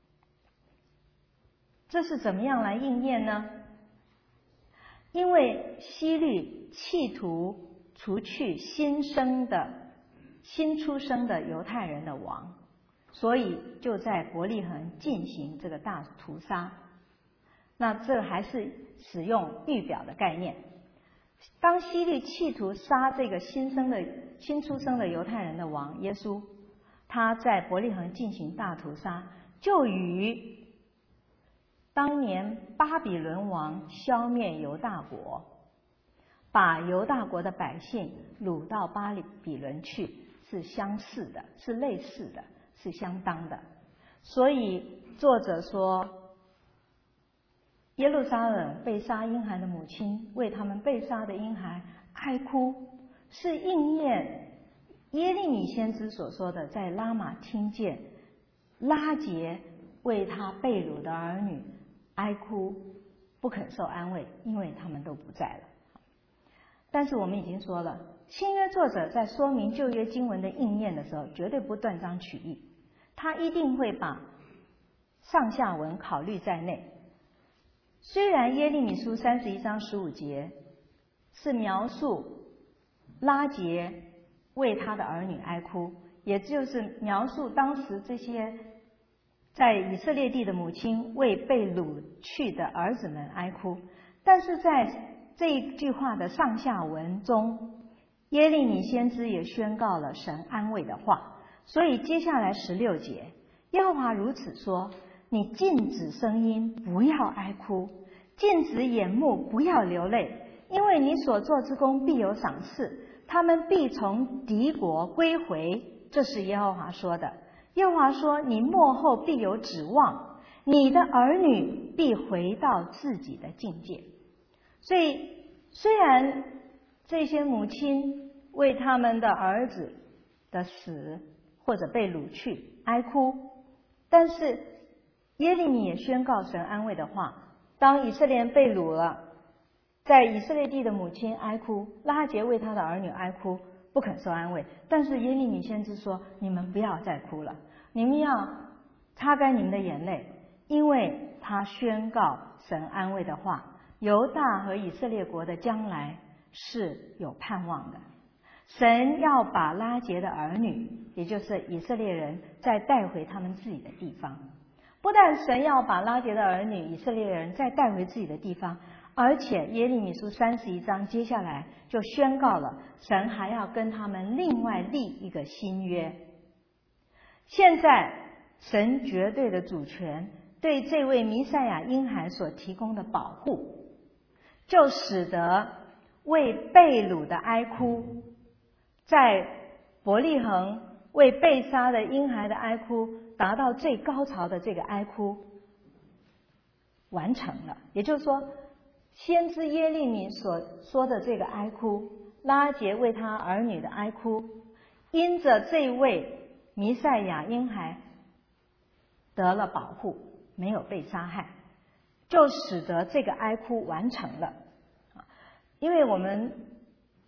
这是怎么样来应验呢？因为希律企图除去新出生的犹太人的王，所以就在伯利恒进行这个大屠杀。那这还是使用预表的概念。当希律企图杀这个新出生的犹太人的王耶稣，他在伯利恒进行大屠杀，就与当年巴比伦王消灭犹大国，把犹大国的百姓掳到巴比伦去，是相似的，是类似的，是相当的。所以作者说，耶路撒冷被杀婴孩的母亲为他们被杀的婴孩哀哭，是应验耶利米先知所说的，在拉玛听见拉结为他被掳的儿女哀哭，不肯受安慰，因为他们都不在了。但是我们已经说了，新约作者在说明旧约经文的应验的时候，绝对不断章取义，他一定会把上下文考虑在内。虽然耶利米书31章15节是描述拉结为他的儿女哀哭，也就是描述当时这些在以色列地的母亲为被掳去的儿子们哀哭，但是在这一句话的上下文中，耶利米先知也宣告了神安慰的话。所以接下来16节，耶和华如此说，你禁止声音，不要哀哭，禁止眼目，不要流泪，因为你所做之功必有赏赐，他们必从敌国归回。这是耶和华说的。耶和华说，你末后必有指望，你的儿女必回到自己的境界。所以虽然这些母亲为他们的儿子的死或者被掳去哀哭，但是耶利米也宣告神安慰的话。当以色列人被掳了，在以色列地的母亲哀哭，拉结为他的儿女哀哭，不肯受安慰。但是耶利米先知说，你们不要再哭了，你们要擦干你们的眼泪，因为他宣告神安慰的话，犹大和以色列国的将来是有盼望的。神要把拉结的儿女，也就是以色列人，再带回他们自己的地方。不但神要把拉结的儿女以色列人再带回自己的地方，而且耶利米书31章接下来就宣告了，神还要跟他们另外立一个新约。现在神绝对的主权对这位弥赛亚婴孩所提供的保护，就使得为被掳的哀哭，在伯利恒为被杀的婴孩的哀哭达到最高潮的这个哀哭完成了。也就是说，先知耶利米所说的这个哀哭，拉结为他儿女的哀哭，因着这位弥赛亚婴孩得了保护，没有被杀害，就使得这个哀哭完成了。因为我们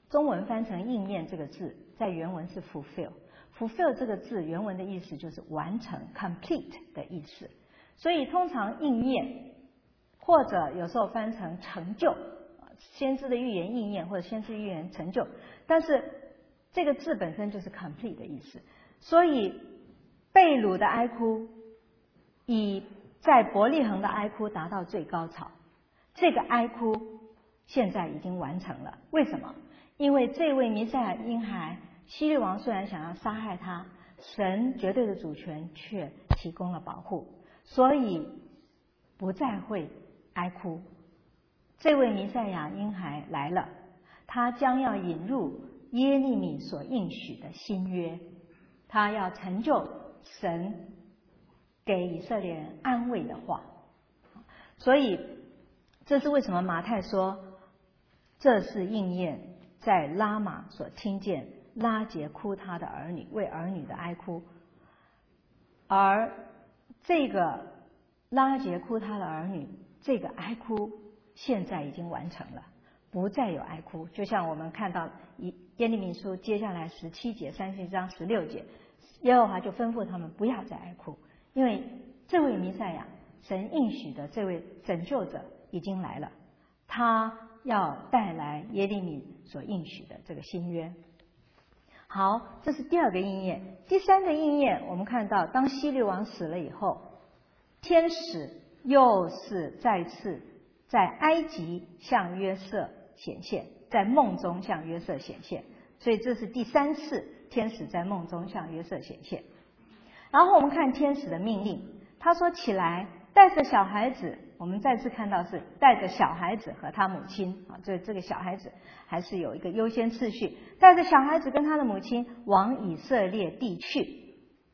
中文翻成应验这个字，在原文是 fulfill。fulfill 这个字原文的意思就是完成 complete 的意思，所以通常应验或者有时候翻成成就，先知的预言应验或者先知预言成就，但是这个字本身就是 complete 的意思。所以被掳的哀哭以在伯利恒的哀哭达到最高潮，这个哀哭现在已经完成了。为什么？因为这位弥赛亚婴孩希律王虽然想要杀害他，神绝对的主权却提供了保护，所以不再会哀哭。这位弥赛亚婴孩来了，他将要引入耶利米所应许的新约，他要成就神给以色列人安慰的话。所以这是为什么马太说这是应验在拉玛所听见拉结哭他的儿女，为儿女的哀哭。而这个拉结哭他的儿女，这个哀哭现在已经完成了，不再有哀哭。就像我们看到耶利米书接下来17节、30章16节，耶和华就吩咐他们不要再哀哭，因为这位弥赛亚神应许的这位拯救者已经来了，他要带来耶利米所应许的这个新约。好，这是第二个应验。第三个应验，我们看到当希律王死了以后，天使又是再次在埃及向约瑟显现，在梦中向约瑟显现，所以这是第3次天使在梦中向约瑟显现。然后我们看天使的命令，他说起来，带着小孩子，我们再次看到是带着小孩子和他母亲啊，这个小孩子还是有一个优先次序，带着小孩子跟他的母亲往以色列地去。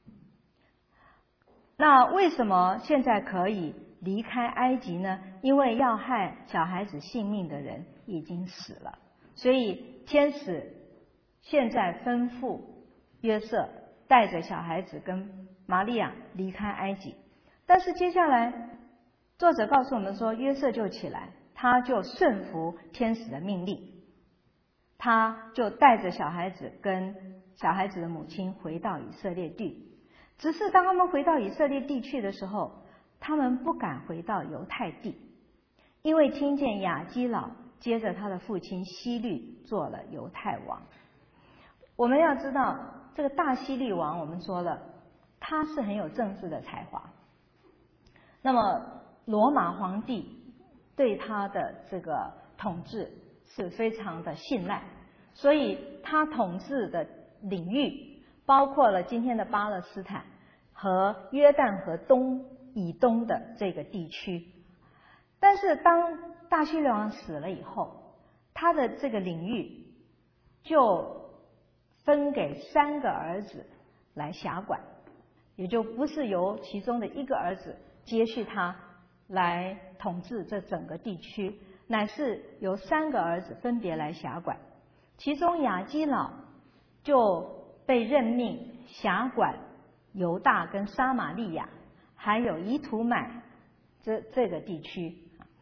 那为什么现在可以离开埃及呢？因为要害小孩子性命的人已经死了，所以天使现在吩咐约瑟带着小孩子跟玛利亚离开埃及。但是接下来作者告诉我们说，约瑟就起来，他就顺服天使的命令，他就带着小孩子跟小孩子的母亲回到以色列地。只是当他们回到以色列地去的时候，他们不敢回到犹太地，因为听见亚基老接着他的父亲希律做了犹太王。我们要知道，这个大希律王我们说了，他是很有政治的才华。那么罗马皇帝对他的这个统治是非常的信赖，所以他统治的领域包括了今天的巴勒斯坦和约旦河以东的这个地区。但是当大希律王死了以后，他的这个领域就分给3个儿子来辖管，也就不是由其中的一个儿子接续他来统治这整个地区，乃是由3个儿子分别来辖管。其中亚基老就被任命辖管犹大跟撒玛利亚，还有以土买这个地区。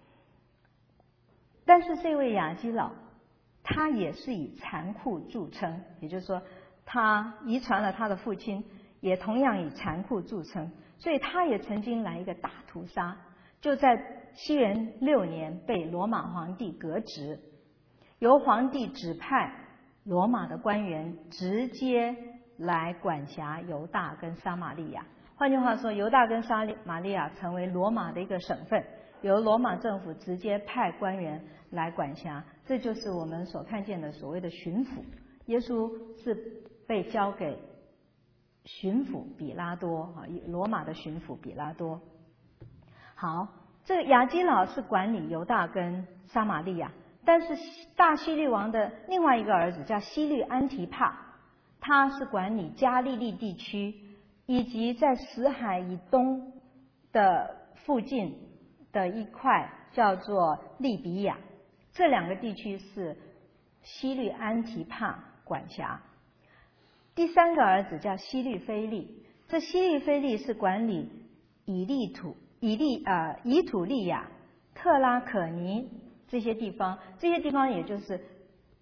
但是这位亚基老他也是以残酷著称，也就是说他遗传了他的父亲，也同样以残酷著称，所以他也曾经来一个大屠杀，就在西元6年被罗马皇帝革职，由皇帝指派罗马的官员直接来管辖犹大跟撒玛利亚。换句话说，犹大跟撒玛利亚成为罗马的一个省份，由罗马政府直接派官员来管辖，这就是我们所看见的所谓的巡抚。耶稣是被交给巡抚比拉多啊，罗马的巡抚比拉多。好，这个亚基老是管理犹大跟撒玛利亚，但是大希律王的另外一个儿子叫希律安提帕，他是管理加利利地区以及在死海以东的附近的一块叫做利比亚，这2个地区是希律安提帕管辖。第3个儿子叫希律菲利，这希律菲利是管理以土利亚、特拉可尼这些地方，这些地方也就是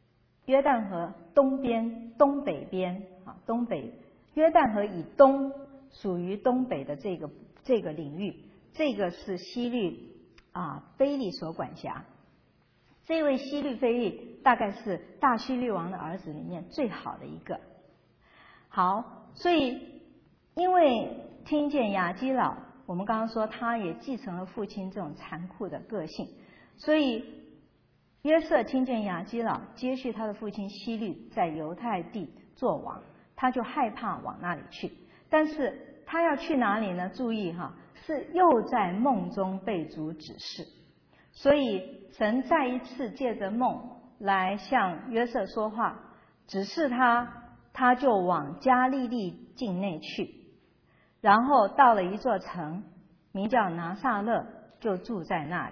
约旦河东边、东北边东北约旦河以东属于东北的这个领域，这个是希律菲利所管辖。这位希律菲利大概是大希律王的儿子里面最好的一个。好，所以因为听见亚基老，我们刚刚说他也继承了父亲这种残酷的个性，所以约瑟听见亚基老接续他的父亲希律在犹太地做王，他就害怕往那里去。但是他要去哪里呢？注意是又在梦中被主指示。所以神再一次借着梦来向约瑟说话，指示他就往加利利境内去，然后到了一座城名叫拿撒勒，就住在那里。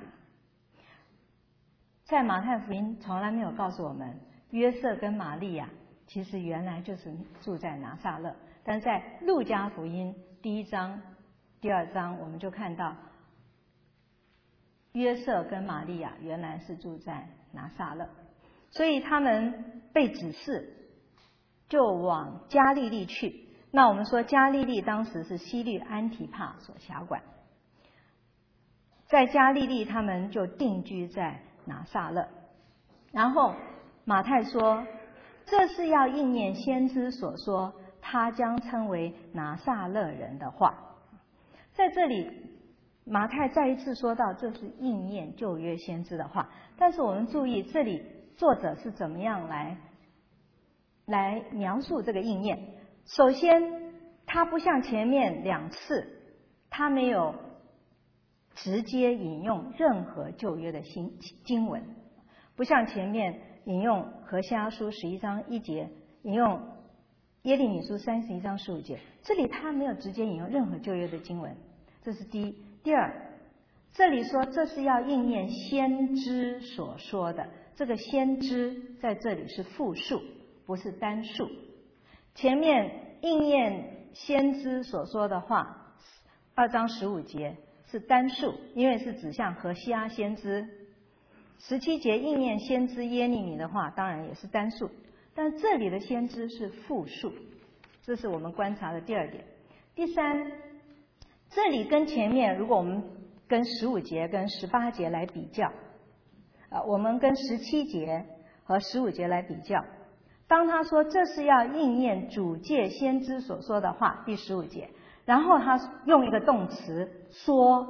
在马太福音从来没有告诉我们约瑟跟玛利亚其实原来就是住在拿撒勒，但在路加福音第1章、第2章我们就看到约瑟跟玛利亚原来是住在拿撒勒，所以他们被指示就往加利利去。那我们说加利利当时是希律安提帕所辖管，在加利利他们就定居在拿撒勒。然后马太说这是要应验先知所说他将称为拿撒勒人的话。在这里马太再一次说到这是应验旧约先知的话，但是我们注意这里作者是怎么样来描述这个应验。首先他不像前面2次，他没有直接引用任何旧约的经文，不像前面引用何西阿书11章1节，引用耶利米书31章15节，这里他没有直接引用任何旧约的经文，这是第一。第二，这里说这是要应验先知所说的，这个先知在这里是复数，不是单数。前面应验先知所说的话2章15节是单数，因为是指向何西阿先知。17节应验先知耶利米的话，当然也是单数，但这里的先知是复数，这是我们观察的第2点。第三，这里跟前面如果我们跟15节跟18节来比较，我们跟17节和15节来比较，当他说这是要应验主借先知所说的话，第15节，然后他用一个动词说，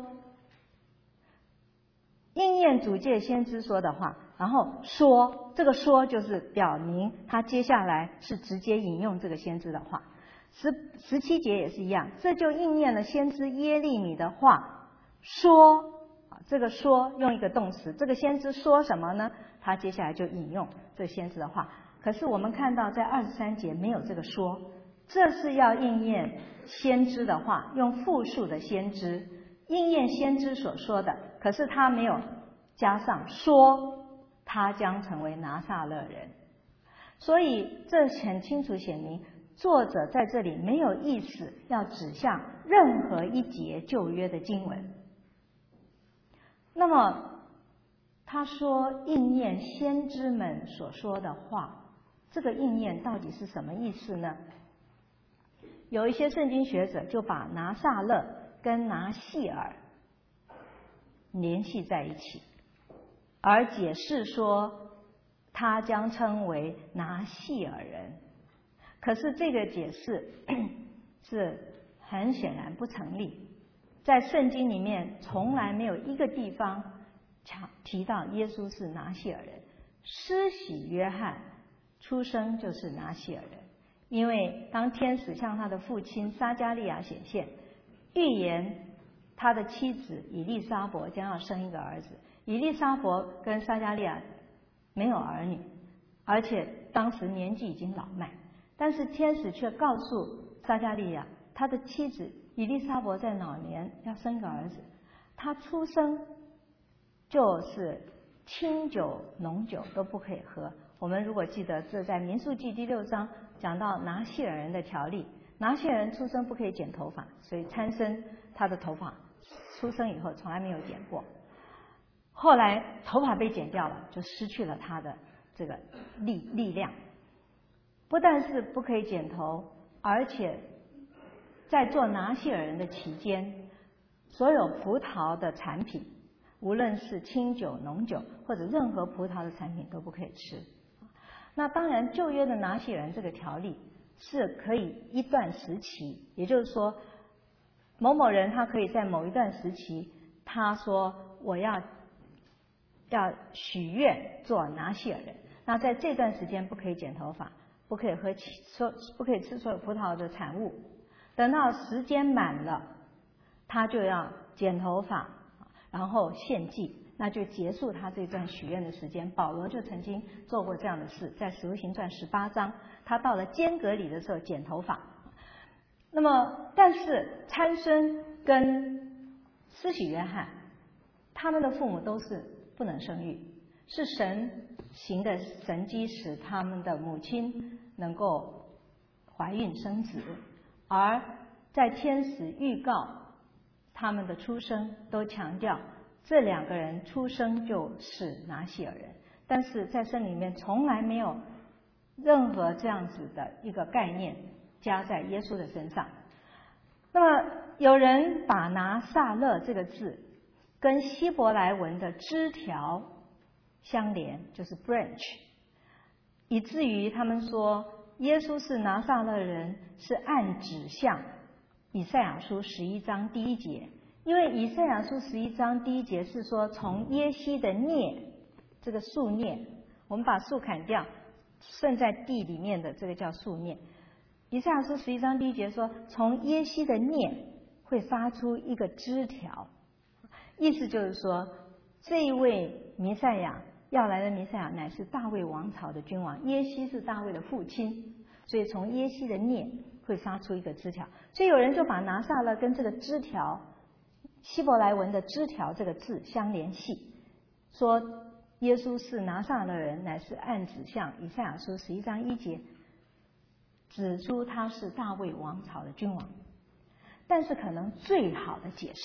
应验主借先知说的话，然后说，这个说就是表明他接下来是直接引用这个先知的话。17节也是一样，这就应验了先知耶利米的话，说，这个说用一个动词，这个先知说什么呢？他接下来就引用这先知的话。可是我们看到在23节没有这个说，这是要应验先知的话，用复数的先知，应验先知所说的，可是他没有加上说他将成为拿撒勒人。所以这很清楚显明作者在这里没有意思要指向任何一节旧约的经文。那么他说应验先知们所说的话，这个应验到底是什么意思呢？有一些圣经学者就把拿撒勒跟拿细尔联系在一起，而解释说他将称为拿细尔人。可是这个解释是很显然不成立，在圣经里面从来没有一个地方提到耶稣是拿细尔人。施洗约翰出生就是拿细尔人，因为当天使向他的父亲撒迦利亚显现，预言他的妻子以利沙伯将要生一个儿子。以利沙伯跟撒迦利亚没有儿女，而且当时年纪已经老迈，但是天使却告诉撒迦利亚，他的妻子以利沙伯在老年要生个儿子，他出生就是清酒浓酒都不可以喝。我们如果记得，这在民数记第6章讲到拿细尔人的条例，拿细尔人出生不可以剪头发，所以参生他的头发出生以后从来没有剪过，后来头发被剪掉了，就失去了他的这个力量。不但是不可以剪头，而且在做拿细尔人的期间，所有葡萄的产品，无论是清酒、浓酒或者任何葡萄的产品都不可以吃。那当然，旧约的拿细尔人这个条例是可以一段时期，也就是说，某某人他可以在某一段时期，他说我要许愿做拿细尔人，那在这段时间不可以剪头发，不可以不可以吃所有葡萄的产物。等到时间满了，他就要剪头发，然后献祭，那就结束他这段许愿的时间。保罗就曾经做过这样的事，在使徒行传18章，他到了间隔里的时候剪头发。那么，但是参孙跟施洗约翰，他们的父母都是不能生育，是神行的神迹使他们的母亲能够怀孕生子，而在天使预告他们的出生，都强调这两个人出生就是拿细尔人，但是在圣经里面从来没有任何这样子的一个概念加在耶稣的身上。那么有人把拿撒勒这个字跟希伯来文的枝条相连，就是 branch， 以至于他们说耶稣是拿撒勒人，是按指向以赛亚书11章第1节，因为以赛亚书11章第1节是说从耶西的孽，这个树孽，我们把树砍掉，剩在地里面的这个叫树孽。以赛亚书11章第1节说，从耶西的孽会发出一个枝条，意思就是说，这一位弥赛亚要来的弥赛亚乃是大卫王朝的君王，耶西是大卫的父亲，所以从耶西的孽会发出一个枝条。所以有人就把拿撒勒跟这个枝条，希伯来文的枝条这个字相联系，说耶稣是拿撒勒人，乃是按指向以赛亚书11章1节，指出他是大卫王朝的君王。但是可能最好的解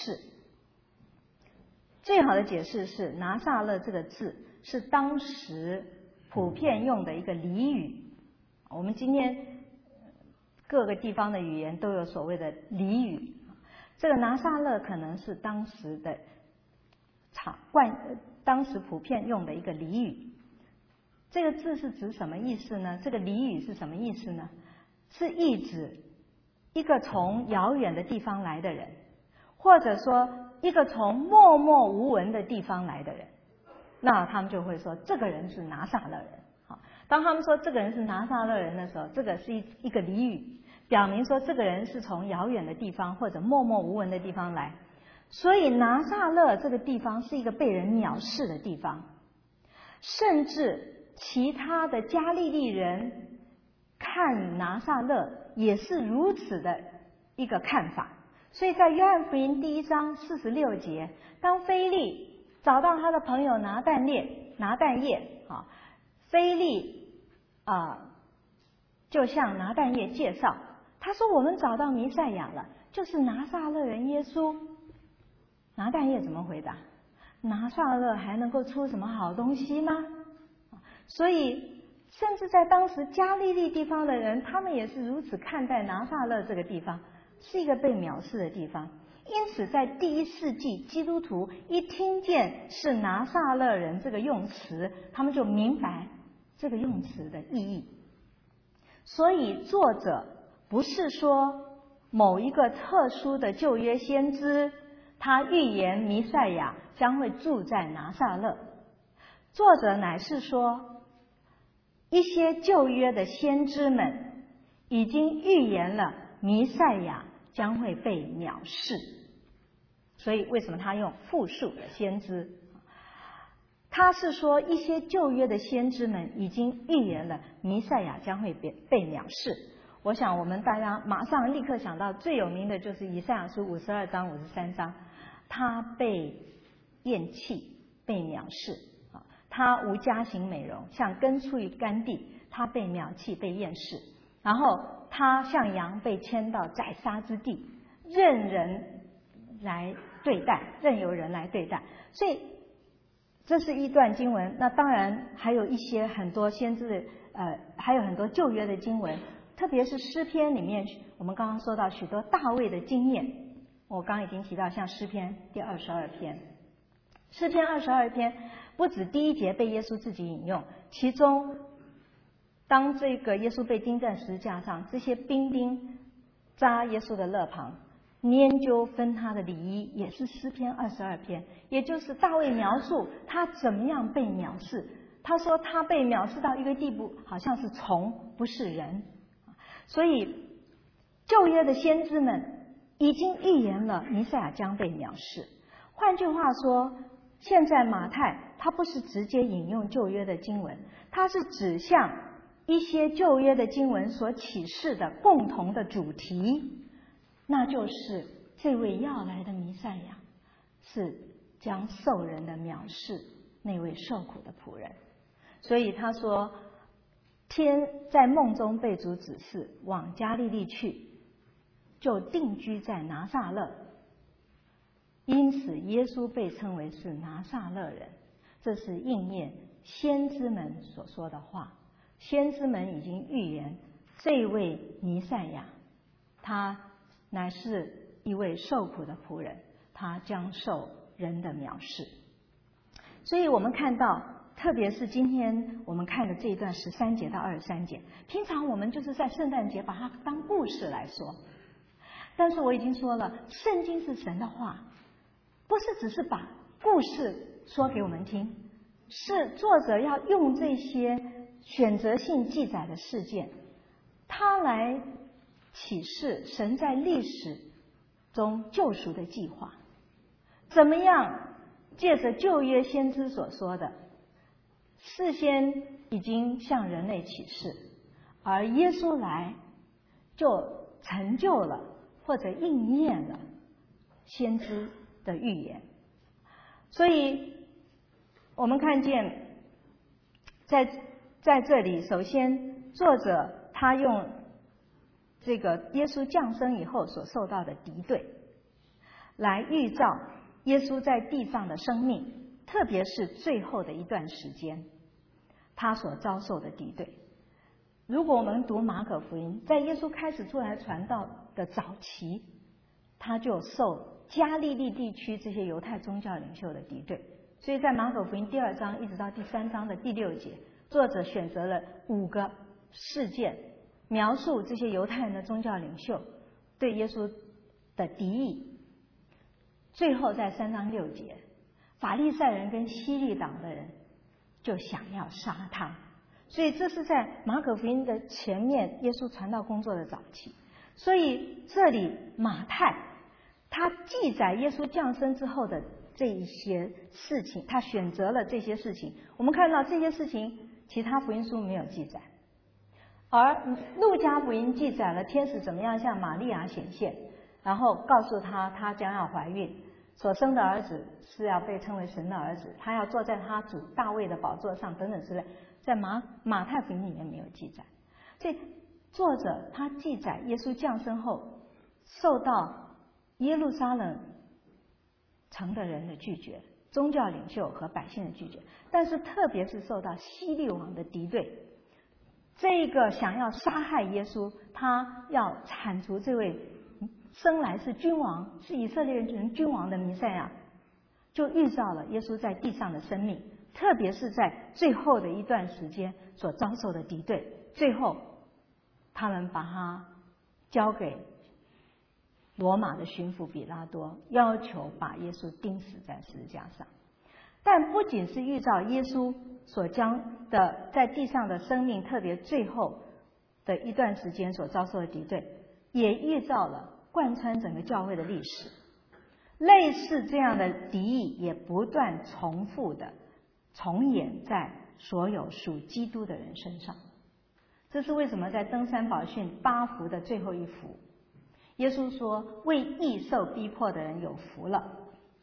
释是拿撒勒这个字是当时普遍用的一个俚语。我们今天各个地方的语言都有所谓的俚语，这个拿撒勒可能是当时的当时普遍用的一个俚语。这个字是指什么意思呢？这个俚语是什么意思呢？是意指一个从遥远的地方来的人，或者说一个从默默无闻的地方来的人，那他们就会说这个人是拿撒勒人。当他们说这个人是拿撒勒人的时候，这个是一个俚语，表明说这个人是从遥远的地方或者默默无闻的地方来。所以拿撒勒这个地方是一个被人藐视的地方，甚至其他的加利利人看拿撒勒也是如此的一个看法。所以在约翰福音第1章46节，当腓利找到他的朋友拿但业，腓利就向拿但业介绍，他说我们找到弥赛亚了，就是拿撒勒人耶稣。拿但业怎么回答？拿撒勒还能够出什么好东西吗？所以甚至在当时加利利地方的人，他们也是如此看待拿撒勒这个地方，是一个被藐视的地方。因此在第1世纪，基督徒一听见是拿撒勒人这个用词，他们就明白这个用词的意义。所以作者不是说某一个特殊的旧约先知他预言弥赛亚将会住在拿撒勒，作者乃是说一些旧约的先知们已经预言了弥赛亚将会被藐视。所以为什么他用复数的先知？他是说一些旧约的先知们已经预言了弥赛亚将会被藐视。我想我们大家马上立刻想到最有名的就是以赛亚书52章53章，他被厌弃，被藐视，他无家型美容，像根出于干地，他被藐弃，被厌视。然后他像羊被牵到宰杀之地，任由人来对待。所以这是一段经文。那当然还有一些很多先知的还有很多旧约的经文，特别是诗篇里面，我们刚刚说到许多大卫的经验。我刚刚已经提到，像诗篇第22篇，诗篇22篇不止第1节被耶稣自己引用，其中当这个耶稣被钉在十字架上，这些兵丁扎耶稣的肋旁，研究分他的礼衣，也是诗篇22篇，也就是大卫描述他怎么样被藐视。他说他被藐视到一个地步，好像是虫，不是人。所以旧约的先知们已经预言了弥赛亚将被藐视。换句话说，现在马太他不是直接引用旧约的经文，他是指向一些旧约的经文所启示的共同的主题，那就是这位要来的弥赛亚是将受人的藐视那位受苦的仆人。所以他说，天在梦中被主指示往加利利去，就定居在拿撒勒，因此耶稣被称为是拿撒勒人。这是应验先知们所说的话。先知们已经预言这位弥赛亚，他乃是一位受苦的仆人，他将受人的藐视。所以我们看到，特别是今天我们看的这一段13节到23节，平常我们就是在圣诞节把它当故事来说，但是我已经说了，圣经是神的话，不是只是把故事说给我们听，是作者要用这些选择性记载的事件，他来启示神在历史中救赎的计划。怎么样借着旧约先知所说的，事先已经向人类启示，而耶稣来就成就了或者应验了先知的预言。所以我们看见在这里，首先作者他用这个耶稣降生以后所受到的敌对来预兆耶稣在地上的生命，特别是最后的一段时间他所遭受的敌对。如果我们读马可福音，在耶稣开始出来传道的早期，他就受加利利地区这些犹太宗教领袖的敌对。所以在马可福音第2章一直到第3章的第6节，作者选择了5个事件，描述这些犹太人的宗教领袖对耶稣的敌意。最后在3章6节，法利赛人跟希律党的人就想要杀他。所以这是在马可福音的前面，耶稣传道工作的早期。所以这里马太他记载耶稣降生之后的这一些事情，他选择了这些事情。我们看到这些事情其他福音书没有记载，而路加福音记载了天使怎么样向玛利亚显现，然后告诉她将要怀孕，所生的儿子是要被称为神的儿子，他要坐在他主大卫的宝座上等等之类，在马太福音里面没有记载。所以作者他记载耶稣降生后受到耶路撒冷城的人的拒绝，宗教领袖和百姓的拒绝，但是特别是受到希律王的敌对。这个想要杀害耶稣，他要铲除这位生来是君王，是以色列人君王的弥赛亚，就预兆了耶稣在地上的生命，特别是在最后的一段时间所遭受的敌对。最后他们把他交给罗马的巡抚比拉多，要求把耶稣钉死在十字架上。但不仅是预兆耶稣所将的在地上的生命，特别最后的一段时间所遭受的敌对，也预兆了贯穿整个教会的历史。类似这样的敌意也不断重复的重演在所有属基督的人身上。这是为什么在登山宝训8幅的最后一幅，耶稣说，为义受逼迫的人有福了，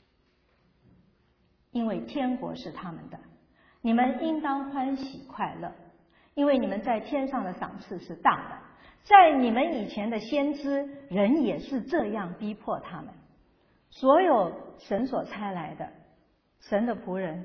因为天国是他们的。你们应当欢喜快乐，因为你们在天上的赏赐是大的。在你们以前的先知，人也是这样逼迫他们。所有神所差来的神的仆人，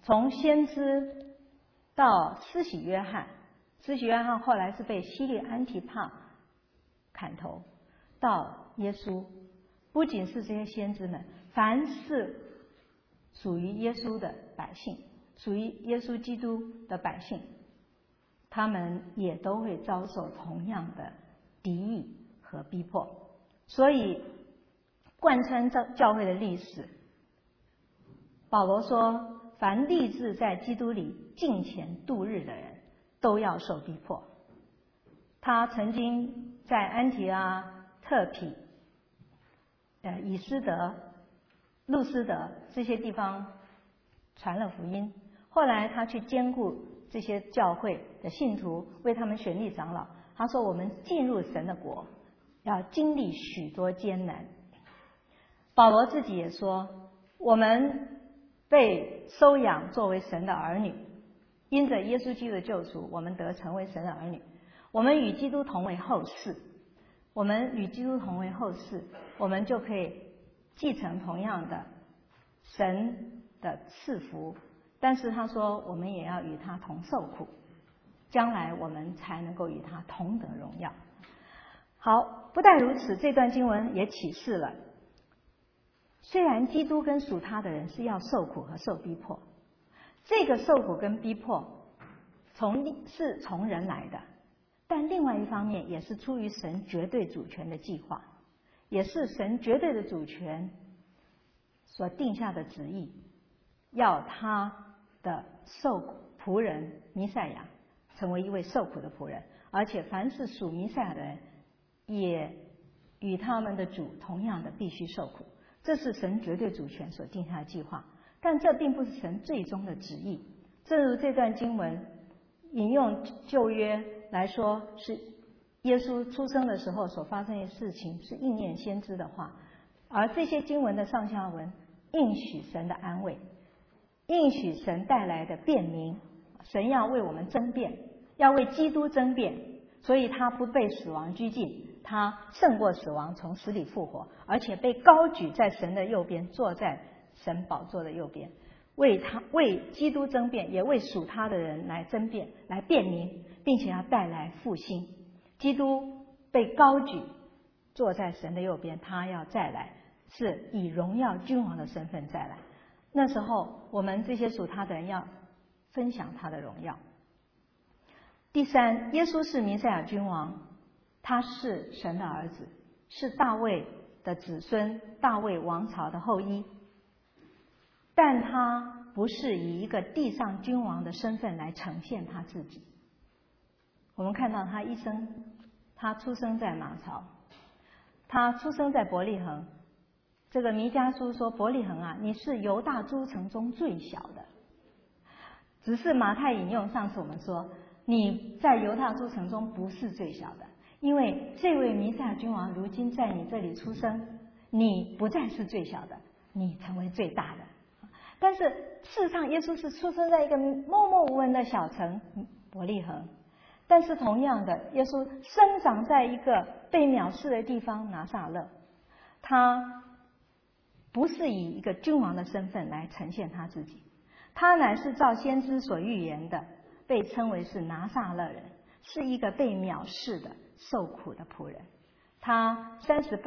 从先知到施洗约翰，施洗约翰后来是被希律安提帕砍头，到耶稣，不仅是这些先知们，凡是属于耶稣的百姓，属于耶稣基督的百姓，他们也都会遭受同样的敌意和逼迫。所以贯穿教会的历史，保罗说，凡立志在基督里敬虔度日的人，都要受逼迫。他曾经在安提阿、特庇、以斯德、路斯德这些地方传了福音，后来他去兼顾这些教会的信徒，为他们选立长老。他说，我们进入神的国要经历许多艰难。保罗自己也说，我们被收养作为神的儿女，因着耶稣基督的救赎，我们得成为神的儿女。我们与基督同为后世，我们与基督同为后世，我们就可以继承同样的神的赐福。但是他说，我们也要与他同受苦，将来我们才能够与他同得荣耀。好，不但如此，这段经文也启示了，虽然基督跟属他的人是要受苦和受逼迫，这个受苦跟逼迫是从人来的，但另外一方面也是出于神绝对主权的计划，也是神绝对的主权所定下的旨意，要他的仆人弥赛亚成为一位受苦的仆人，而且凡是属弥赛亚的人，也与他们的主同样的必须受苦。这是神绝对主权所定下的计划，但这并不是神最终的旨意。正如这段经文引用旧约来说，是耶稣出生的时候所发生的事情，是应验先知的话，而这些经文的上下文应许神的安慰，应许神带来的辩明。神要为我们争辩，要为基督争辩，所以他不被死亡拘禁，他胜过死亡，从死里复活，而且被高举在神的右边，坐在神宝座的右边，为基督争辩，也为属他的人来争辩，来辩明，并且要带来复兴。基督被高举坐在神的右边，他要再来，是以荣耀君王的身份再来。那时候我们这些属他的人要分享他的荣耀。第三，耶稣是弥赛亚君王，他是神的儿子，是大卫的子孙，大卫王朝的后裔，但他不是以一个地上君王的身份来呈现他自己。我们看到他一生，他出生在马槽，他出生在伯利恒。这个弥迦书说，伯利恒啊，你是犹大诸城中最小的。只是马太引用上次我们说，你在犹大诸城中不是最小的，因为这位弥赛亚君王如今在你这里出生，你不再是最小的，你成为最大的。但是事实上，耶稣是出生在一个默默无闻的小城伯利恒，但是同样的，耶稣生长在一个被藐视的地方拿撒勒，他不是以一个君王的身份来呈现他自己，他乃是照先知所预言的，被称为是拿撒勒人，是一个被藐视的受苦的仆人。他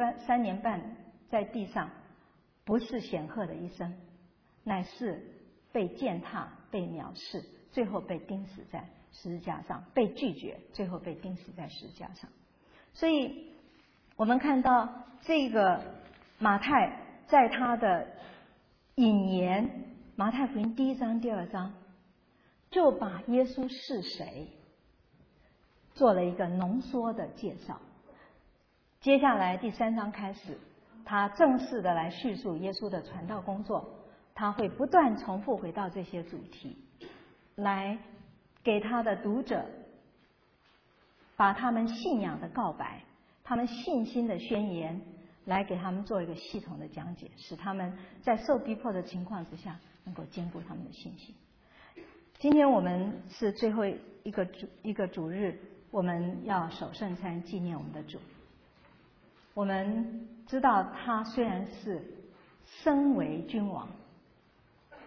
3年半在地上，不是显赫的一生，乃是被践踏、被藐视，最后被钉死在十字架上，被拒绝，最后被钉死在十字架上。所以我们看到这个马太在他的引言，马太福音第1章、第2章，就把耶稣是谁做了一个浓缩的介绍。接下来第3章开始，他正式的来叙述耶稣的传道工作，他会不断重复回到这些主题，来给他的读者把他们信仰的告白，他们信心的宣言，来给他们做一个系统的讲解，使他们在受逼迫的情况之下能够坚固他们的信心。今天我们是最后一个主日，我们要守圣餐纪念我们的主。我们知道他虽然是身为君王，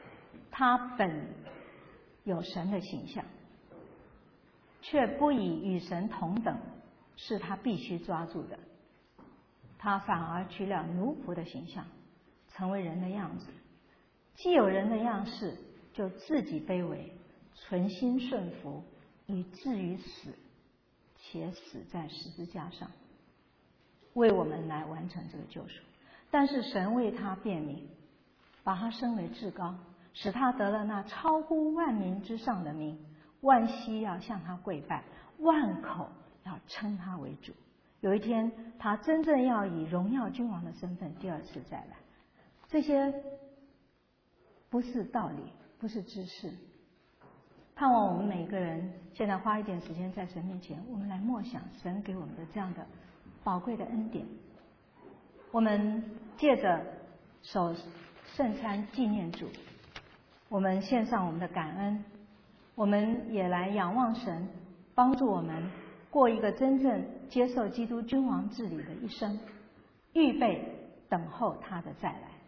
他本有神的形象，却不以与神同等是他必须抓住的，他反而取了奴仆的形象，成为人的样子。既有人的样式，就自己卑微，存心顺服，以至于死，且死在十字架上，为我们来完成这个救赎。但是神为他辨明，把他升为至高，使他得了那超乎万民之上的名，万膝要向他跪拜，万口要称他为主。有一天，他真正要以荣耀君王的身份第二次再来。这些不是道理，不是知识。盼望我们每个人现在花一点时间在神面前，我们来默想神给我们的这样的宝贵的恩典。我们借着守圣餐纪念主，我们献上我们的感恩，我们也来仰望神，帮助我们过一个真正接受基督君王治理的一生，预备等候他的再来。